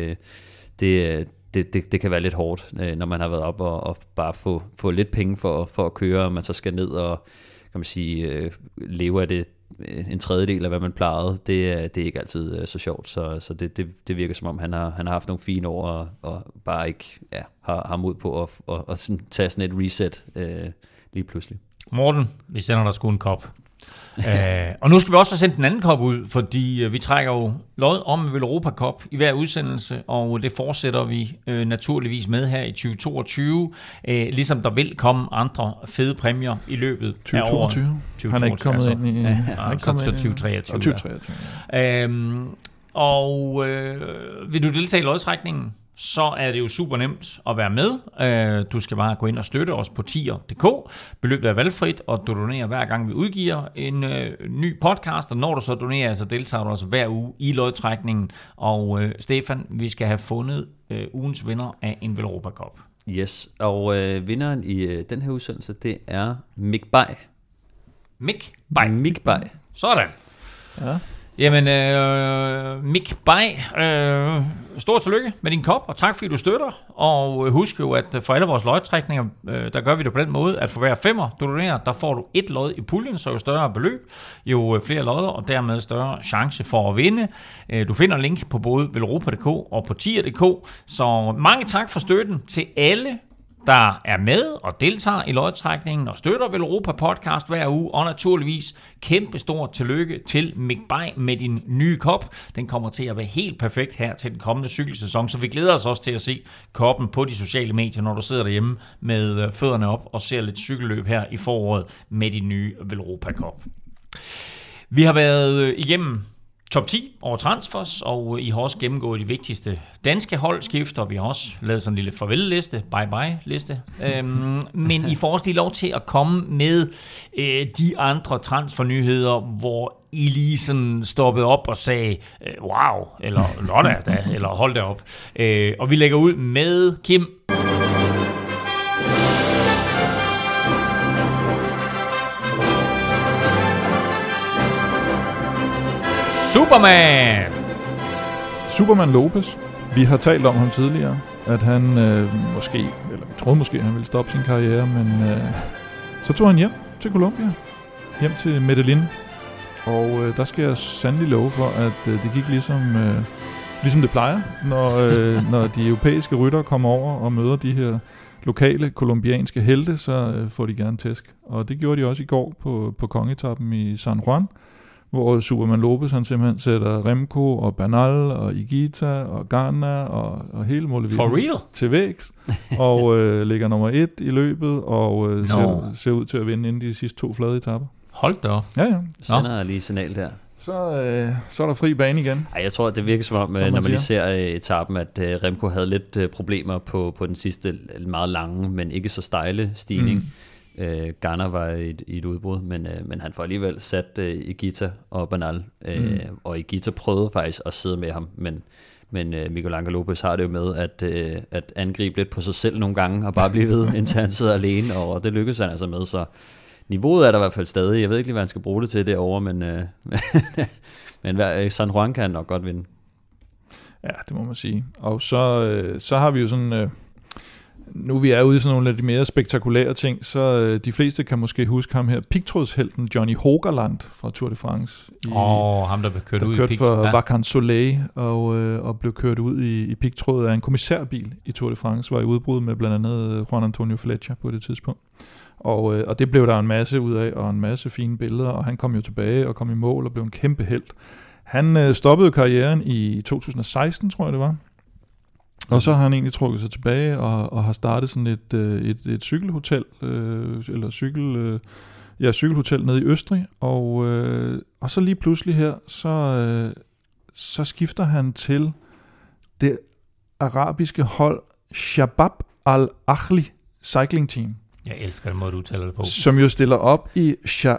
[SPEAKER 4] det kan være lidt hårdt, når man har været op og bare få lidt penge for at køre, og man så skal ned og, kan man sige, leve af det en tredjedel af, hvad man plejede. Det er ikke altid så sjovt, så det virker som om, han har haft nogle fine år, og bare ikke har mod på at sådan tage sådan et reset lige pludselig.
[SPEAKER 2] Morten, vi sender dig sgu en kop. Og nu skal vi også have sendt den anden kop ud, fordi vi trækker jo lod om Velropa Cup i hver udsendelse, og det fortsætter vi naturligvis med her i 2022, ligesom der vil komme andre fede præmier i løbet
[SPEAKER 3] 2022.
[SPEAKER 2] af året.
[SPEAKER 3] Han er ikke kommet ind i...
[SPEAKER 2] Så 2023. Og vil du deltage i lodtrækningen, så er det jo super nemt at være med. Du skal bare gå ind og støtte os på tier.dk. Beløbet er valgfrit, og du donerer hver gang vi udgiver en ny podcast, og når du så donerer, så deltager du også hver uge i lodtrækningen. Og Stefan, vi skal have fundet ugens vinder af en Velropa Cup.
[SPEAKER 4] Yes, og vinderen i den her udsendelse, det er Mick Bay. Mick Bay.
[SPEAKER 2] Sådan. Ja. Jamen, Mick Bay, stort tillykke med din kop, og tak fordi du støtter. Og husk jo, at for alle vores lodtrækninger, der gør vi det på den måde, at for hver 5'er, du donerer, der får du et lod i puljen, så jo større beløb, jo flere lodder, og dermed større chance for at vinde. Du finder link på både velropa.dk og på tier.dk, så mange tak for støtten til alle, der er med og deltager i lodtrækningen og støtter Velropa Podcast hver uge, og naturligvis kæmpe stort tillykke til Mick Bay med din nye kop. Den kommer til at være helt perfekt her til den kommende cykelsæson, så vi glæder os også til at se koppen på de sociale medier, når du sidder derhjemme med fødderne op og ser lidt cykelløb her i foråret med din nye Velropa Cup. Vi har været igennem top 10 over transfers, og I har også gennemgået de vigtigste danske holdskifter. Vi har også lavet sådan en lille farvel-liste, bye-bye-liste. Men I får også lige lov til at komme med de andre transfernyheder, hvor I lige sådan stoppede op og sagde, wow, eller Lotte da, eller hold da op. Og vi lægger ud med Kim.
[SPEAKER 3] Superman Lopez. Vi har talt om ham tidligere, at han måske, eller vi troede måske, at han ville stoppe sin karriere, men så tog han hjem til Colombia, hjem til Medellin, og der skal jeg sandelig love for, at det gik ligesom det plejer, når de europæiske ryttere kommer over og møder de her lokale kolumbianske helte, så får de gerne tæsk. Og det gjorde de også i går på kongetappen i San Juan, hvor Superman Lopez han simpelthen sætter Remco og Bernal og Higuita og Garna og hele målevitten til vægs, og ligger nummer 1 i løbet, og ser ud til at vinde inden de sidste 2 flade etapper.
[SPEAKER 2] Hold da.
[SPEAKER 3] Ja.
[SPEAKER 4] Sender lige signal der.
[SPEAKER 3] Så er der fri bane igen.
[SPEAKER 4] Ej, jeg tror, det virker som om, når man lige ser etappen, at Remco havde lidt problemer på den sidste meget lange, men ikke så stejle stigning. Garner var i et udbrud, men han får alligevel sat Higuita og Bernal, og Higuita prøvede faktisk at sidde med ham, men Miguel Ángel López har det jo med at angribe lidt på sig selv nogle gange, og bare blive ved, indtil han sidder alene, og det lykkedes han altså med, så niveauet er der i hvert fald stadig. Jeg ved ikke lige, hvad han skal bruge det til derovre, men San Juan kan nok godt vinde.
[SPEAKER 3] Ja, det må man sige. Og så har vi jo sådan... Nu vi er ude i sådan nogle af de mere spektakulære ting, så de fleste kan måske huske ham her, pigtrådshelten Johnny Hogerland fra Tour de France.
[SPEAKER 2] Ham der blev kørt ud i
[SPEAKER 3] pigtråd. For Vacances Soleil og blev kørt ud i pigtråd af en kommissærbil i Tour de France, var i udbrud med blandt andet Juan Antonio Fletcher på det tidspunkt. Og det blev der en masse ud af, og en masse fine billeder, og han kom jo tilbage og kom i mål og blev en kæmpe helt. Han stoppede karrieren i 2016, tror jeg det var. Og så har han egentlig trukket sig tilbage og har startet sådan et cykelhotel, cykelhotel nede i Østrig. Og så lige pludselig her, så skifter han til det arabiske hold Shabab Al-Ahli Cycling Team.
[SPEAKER 2] Jeg elsker den måde, du taler det på.
[SPEAKER 3] Som jo stiller op i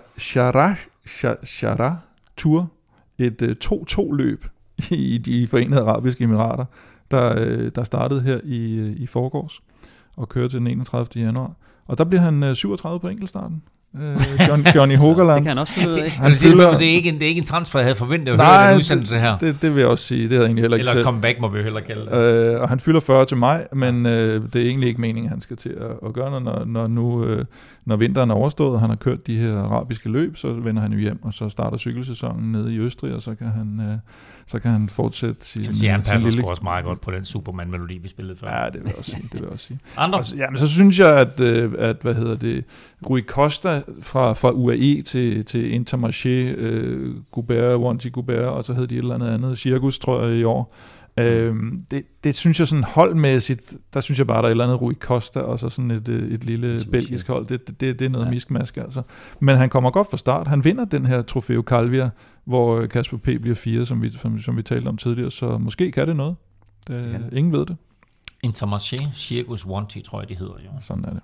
[SPEAKER 3] Sharjah Tour, et 2-2-løb i de Forenede Arabiske Emirater, der startede her i forgårs og kørte til den 31. januar. Og der bliver han 37 på enkeltstarten. Johnny Hogerland.
[SPEAKER 4] Det kan han også finde ud af.
[SPEAKER 2] Det er ikke en transfer, jeg havde forventet at høre den udsendelse her.
[SPEAKER 3] Det vil jeg også sige. Det havde jeg egentlig heller ikke
[SPEAKER 2] Eller comeback, må vi jo heller kalde det.
[SPEAKER 3] Og han fylder 40 til maj, men det er egentlig ikke meningen, han skal til at gøre noget, når vinteren er overstået, og han har kørt de her arabiske løb, så vender han jo hjem, og så starter cykelsæsonen nede i Østrig, og så kan han fortsætte sin
[SPEAKER 2] han passer sgu også meget godt på den Superman-melodi, vi spillede før.
[SPEAKER 3] Ja, det vil jeg også sige.
[SPEAKER 2] Andre?
[SPEAKER 3] Men så synes jeg, at Rui Costa fra UAE til Intermarché, Wanty Goubert, og så hed de et eller andet cirkus, tror jeg, i år. Det synes jeg sådan holdmæssigt, der synes jeg bare, der er et eller andet Rui Costa, og så sådan et lille belgisk hold. Det er noget miskmask, altså. Men han kommer godt fra start. Han vinder den her Trofeo Calvia, hvor Kasper P. bliver 4, som vi talte om tidligere, så måske kan det noget. Ingen ved det.
[SPEAKER 2] Intermarché, Circus Wanty, tror jeg, det hedder jo.
[SPEAKER 3] Sådan er det.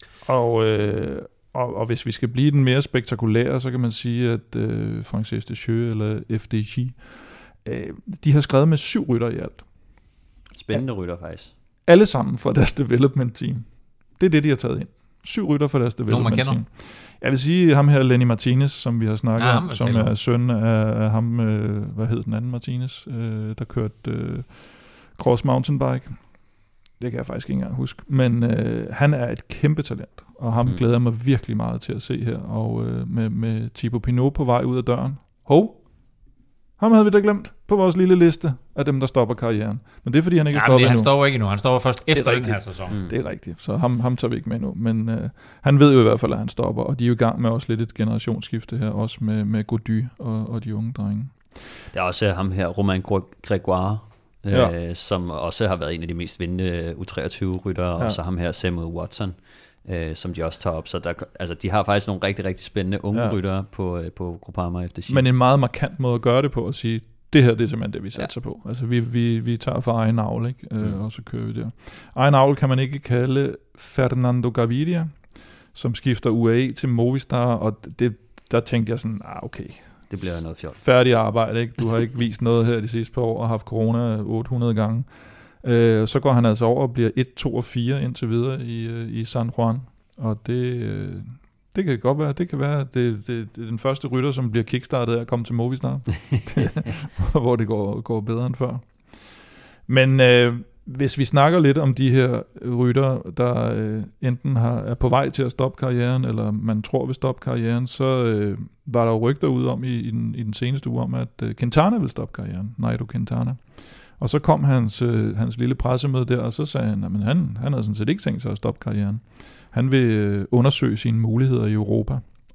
[SPEAKER 3] Og hvis vi skal blive den mere spektakulære, så kan man sige, at Frances Deschamps eller FDJ, de har skrevet med 7 rytter i alt.
[SPEAKER 4] Spændende rytter faktisk.
[SPEAKER 3] Alle sammen fra deres development team. Det er det, de har taget ind. 7 rytter fra deres development team. Jeg vil sige ham her, Lenny Martinez, som vi har snakket om, som er søn af ham, hvad hed den anden Martinez, der kørte cross mountainbike. Det kan jeg faktisk ikke engang huske. Men han er et kæmpe talent, og ham glæder jeg mig virkelig meget til at se her. Og med Thibaut Pinot på vej ud af døren. Ham havde vi da glemt på vores lille liste af dem, der stopper karrieren. Men det er, fordi han ikke er stoppet endnu.
[SPEAKER 2] Han stopper ikke endnu. Han stopper først efter den her sæson.
[SPEAKER 3] Det er rigtigt. Så ham tager vi ikke med nu. Men han ved jo i hvert fald, at han stopper. Og de er jo i gang med også lidt et generationsskifte her. Også med Gody og de unge drenge.
[SPEAKER 4] Der er også ham her, Romain Grégoire, som også har været en af de mest vindende U23-ryttere. Og så ham her, Samuel Watson, som de også tager op. Så de har faktisk nogle rigtig, rigtig spændende unge ryttere på Groupama FDJ.
[SPEAKER 3] Men en meget markant måde at gøre det på, at sige, det her det er simpelthen det, vi satser på. Altså vi tager for egen avl, ikke? Og så kører vi der. Egen avl kan man ikke kalde Fernando Gaviria, som skifter UAE til Movistar, og der tænkte jeg sådan, okay,
[SPEAKER 4] det bliver noget fjol.
[SPEAKER 3] Færdig arbejde, ikke? Du har ikke vist noget her de sidste par år og haft corona 800 gange. Så går han altså over og bliver 1, 2 og 4 indtil videre i San Juan. Og det Det kan godt være. Det kan være, at det er den første rytter, som bliver kickstartet af at komme til Movistar. Hvor det går bedre end før. Men hvis vi snakker lidt om de her rytter, der enten er på vej til at stoppe karrieren, eller man tror vil stoppe karrieren, så var der jo rygter ud om i den seneste uge om, at Quintana vil stoppe karrieren. Nairo Quintana. Og så kom hans lille pressemøde der, og så sagde han, at han havde sådan set ikke tænkt sig at stoppe karrieren. Han vil undersøge sine muligheder i Europa,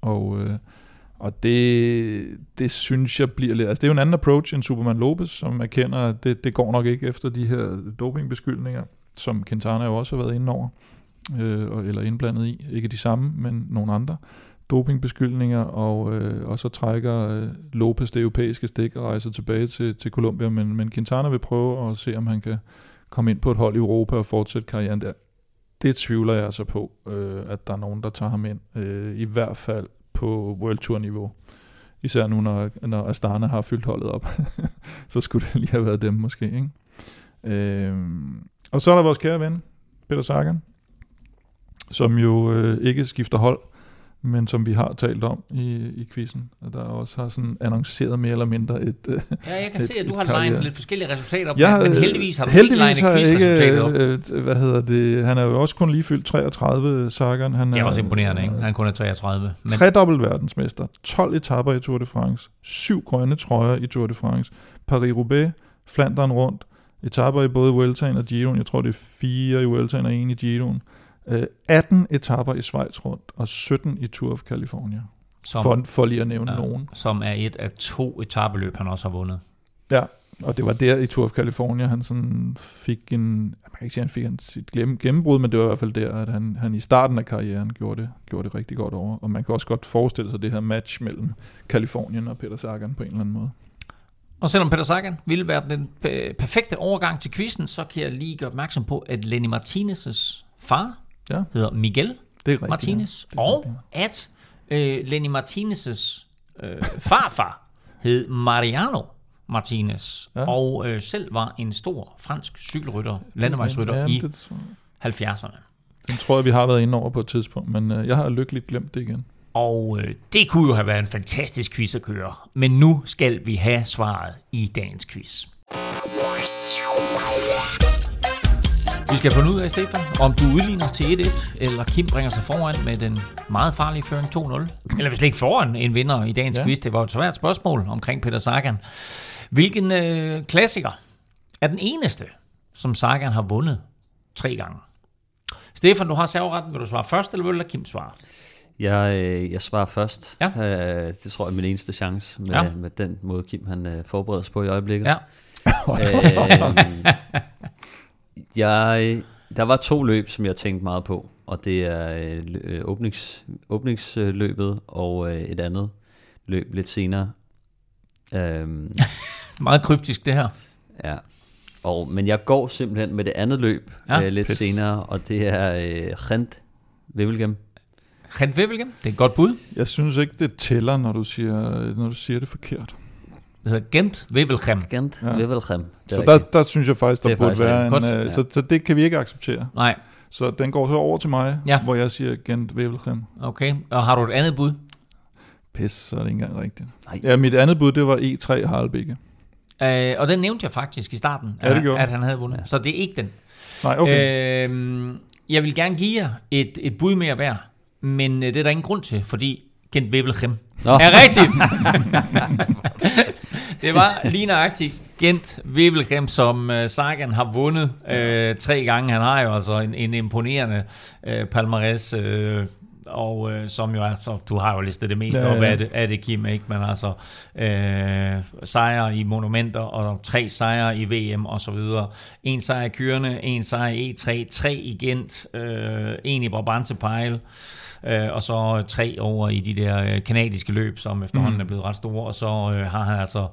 [SPEAKER 3] og det synes jeg bliver lidt... Altså det er jo en anden approach end Superman Lopez, som erkender, at det går nok ikke efter de her dopingbeskyldninger, som Quintana jo også har været inde over, eller indblandet i. Ikke de samme, men nogle andre dopingbeskyldninger, og så trækker Lopez det europæiske stik og rejser tilbage til Colombia, men Quintana vil prøve at se, om han kan komme ind på et hold i Europa og fortsætte karrieren der. Det tvivler jeg altså på, at der er nogen, der tager ham ind, i hvert fald på World Tour niveau. Især nu, når Astana har fyldt holdet op. Så skulle det lige have været dem måske, ikke? Og så er der vores kære ven, Peter Sagan, som jo ikke skifter hold, men som vi har talt om i quizzen, og der også har sådan annonceret mere eller mindre et
[SPEAKER 2] jeg kan se, at du har legnet lidt forskellige resultater op, men heldigvis har du ikke legnet quizresultater op.
[SPEAKER 3] Han er jo også kun lige fyldt 33, Sagan.
[SPEAKER 2] Det er også imponerende, ikke? Han kun er 33. Men...
[SPEAKER 3] Tredobbelt verdensmester, 12 etaper i Tour de France, 7 grønne trøjer i Tour de France, Paris-Roubaix, Flandern rundt, etaper i både Vueltaen og Giroen, jeg tror det er 4 i Vueltaen og 1 i Giroen, 18 etaper i Schweiz rundt, og 17 i Tour of California. For lige at nævne nogen.
[SPEAKER 2] Som er et af 2 etapeløb, han også har vundet.
[SPEAKER 3] Ja, og det var der i Tour of California, han sådan fik man kan ikke sige, han fik sit gennembrud, men det var i hvert fald der, at han i starten af karrieren gjorde det rigtig godt over. Og man kan også godt forestille sig det her match mellem Californien og Peter Sagan på en eller anden måde.
[SPEAKER 2] Og selvom Peter Sagan ville være den perfekte overgang til quizzen, så kan jeg lige gøre opmærksom på, at Lenny Martinez' far hedder Miguel Martinez, og at Lenny Martinez' farfar hed Mariano Martinez, og selv var en stor fransk cykelrytter, landevejsrytter i 70'erne.
[SPEAKER 3] Den tror jeg, vi har været inde over på et tidspunkt, men jeg har lykkeligt glemt det igen.
[SPEAKER 2] Og det kunne jo have været en fantastisk quiz at køre, men nu skal vi have svaret i dagens quiz. Vi skal finde ud af, Stefan, om du udligner til 1-1, eller Kim bringer sig foran med den meget farlige føring 2-0. Eller hvis ikke foran en vinder i dagens quiz. Det var et svært spørgsmål omkring Peter Sagan. Hvilken klassiker er den eneste, som Sagan har vundet 3 gange? Stefan, du har serveretten. Vil du svare først, eller vil du Kim svare?
[SPEAKER 4] Jeg svarer først. Ja. Det tror jeg er min eneste chance med den måde, Kim han forbereder sig på i øjeblikket. Ja. Der var 2 løb, som jeg tænkte meget på, og det er åbningsløbet og et andet løb lidt senere.
[SPEAKER 2] Meget kryptisk det her.
[SPEAKER 4] Ja, men jeg går simpelthen med det andet løb lidt senere, og det er Gent-Wevelgem.
[SPEAKER 2] Gent-Wevelgem, det er et godt bud.
[SPEAKER 3] Jeg synes ikke, det tæller, når du siger det forkert.
[SPEAKER 2] Det hedder Gent-Wevelgem.
[SPEAKER 4] Gent-Wevelgem.
[SPEAKER 3] Så der synes jeg faktisk, der burde være så det kan vi ikke acceptere.
[SPEAKER 2] Nej.
[SPEAKER 3] Så den går så over til mig, hvor jeg siger Gent-Wevelgem.
[SPEAKER 2] Okay, og har du et andet bud?
[SPEAKER 3] Pis, så er det ikke engang rigtigt. Nej. Ja, mit andet bud, det var E3 Harelbeke.
[SPEAKER 2] Og den nævnte jeg faktisk i starten, at han havde vundet. Så det er ikke den.
[SPEAKER 3] Nej, okay.
[SPEAKER 2] Jeg vil gerne give jer et bud mere værd, men det er der ingen grund til, fordi Gent-Wevelgem er rigtigt. Det var lige nøjagtigt Gent-Wevelgem, som Sagan har vundet 3 gange. Han har jo altså en imponerende palmarès, og som jo er, så du har jo listet det meste op af det, Kim, ikke? Men altså sejre i monumenter og 3 sejre i VM og så videre. 1 sejr i Kyrne, 1 sejr i E3, 3 i Gent, 1 i Brabantse-Pejl, og så 3 over i de der kanadiske løb, som efterhånden er blevet ret store, og så har han altså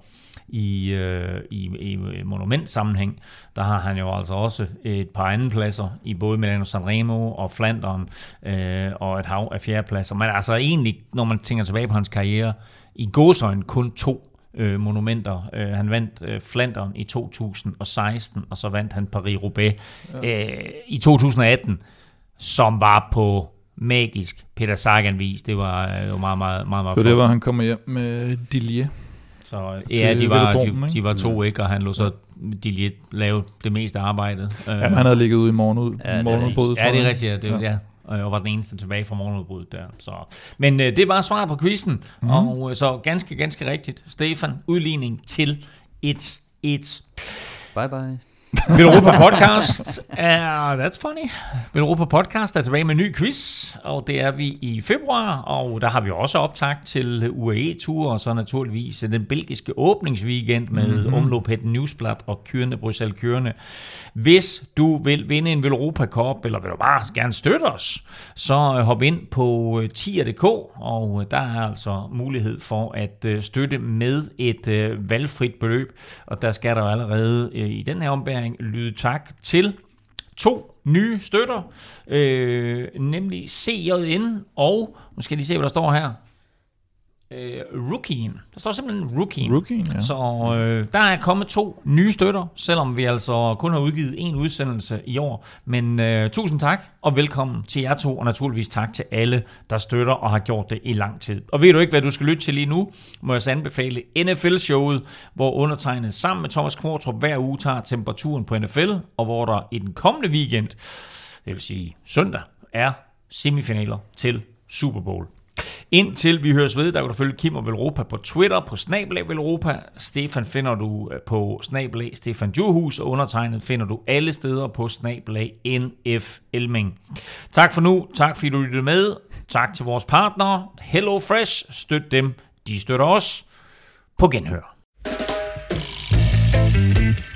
[SPEAKER 2] i monumentsammenhæng, der har han jo altså også et par andenpladser i både Milano Sanremo og Flandern, og et hav af fjerdepladser. Men altså egentlig, når man tænker tilbage på hans karriere, i gåseøjne kun 2 monumenter. Han vandt Flandern i 2016, og så vandt han Paris-Roubaix i 2018, som var på magisk Peter Sagan-vis. Det var jo meget
[SPEAKER 3] Så det var, han kom hjem med Dillier.
[SPEAKER 2] Så ja, de var 2, ikke? Og han lå så Dillier lave det meste af arbejdet.
[SPEAKER 3] Ja, han havde ligget ude i morgenudbruddet.
[SPEAKER 2] Ja, det er rigtigt. Ja. Og jeg var den eneste tilbage fra morgenudbruddet der. Så. Men det er bare svar på quizzen. Og så ganske rigtigt. Stefan, udligning til 1-1.
[SPEAKER 4] Bye bye.
[SPEAKER 2] Villeuropa Podcast that's funny. Villeuropa Podcast er tilbage med en ny quiz, og det er vi i februar, og der har vi også optakt til UAE-tur, og så naturligvis den belgiske åbningsweekend med Omloop Het Nieuwsblad og Kørende Bruxelles Kørende. Hvis du vil vinde en Villeuropa Cup, eller vil du bare gerne støtte os, så hop ind på tier.dk, og der er altså mulighed for at støtte med et valgfrit beløb, og der skal der jo allerede i den her ombæring lyde tak til 2 nye støtter, nemlig CJN og, nu skal jeg lige se, hvad der står her, Rookien. Der står simpelthen Rookien. Ja. Så der er kommet 2 nye støtter, selvom vi altså kun har udgivet 1 udsendelse i år. Men tusind tak, og velkommen til jer 2, og naturligvis tak til alle, der støtter og har gjort det i lang tid. Og ved du ikke, hvad du skal lytte til lige nu, må jeg så anbefale NFL-showet, hvor undertegnet sammen med Thomas Kvartrup hver uge tager temperaturen på NFL, og hvor der i den kommende weekend, det vil sige søndag, er semifinaler til Super Bowl. Indtil vi høres ved, der kan du følge Kim og Villeuropa på Twitter, på @Villeuropa. Stefan finder du på @Stefan Djurhus, og undertegnet finder du alle steder på @NF Elming. Tak for nu, tak fordi du lyttede med. Tak til vores partnere, Hello Fresh, støt dem, de støtter os. På genhør.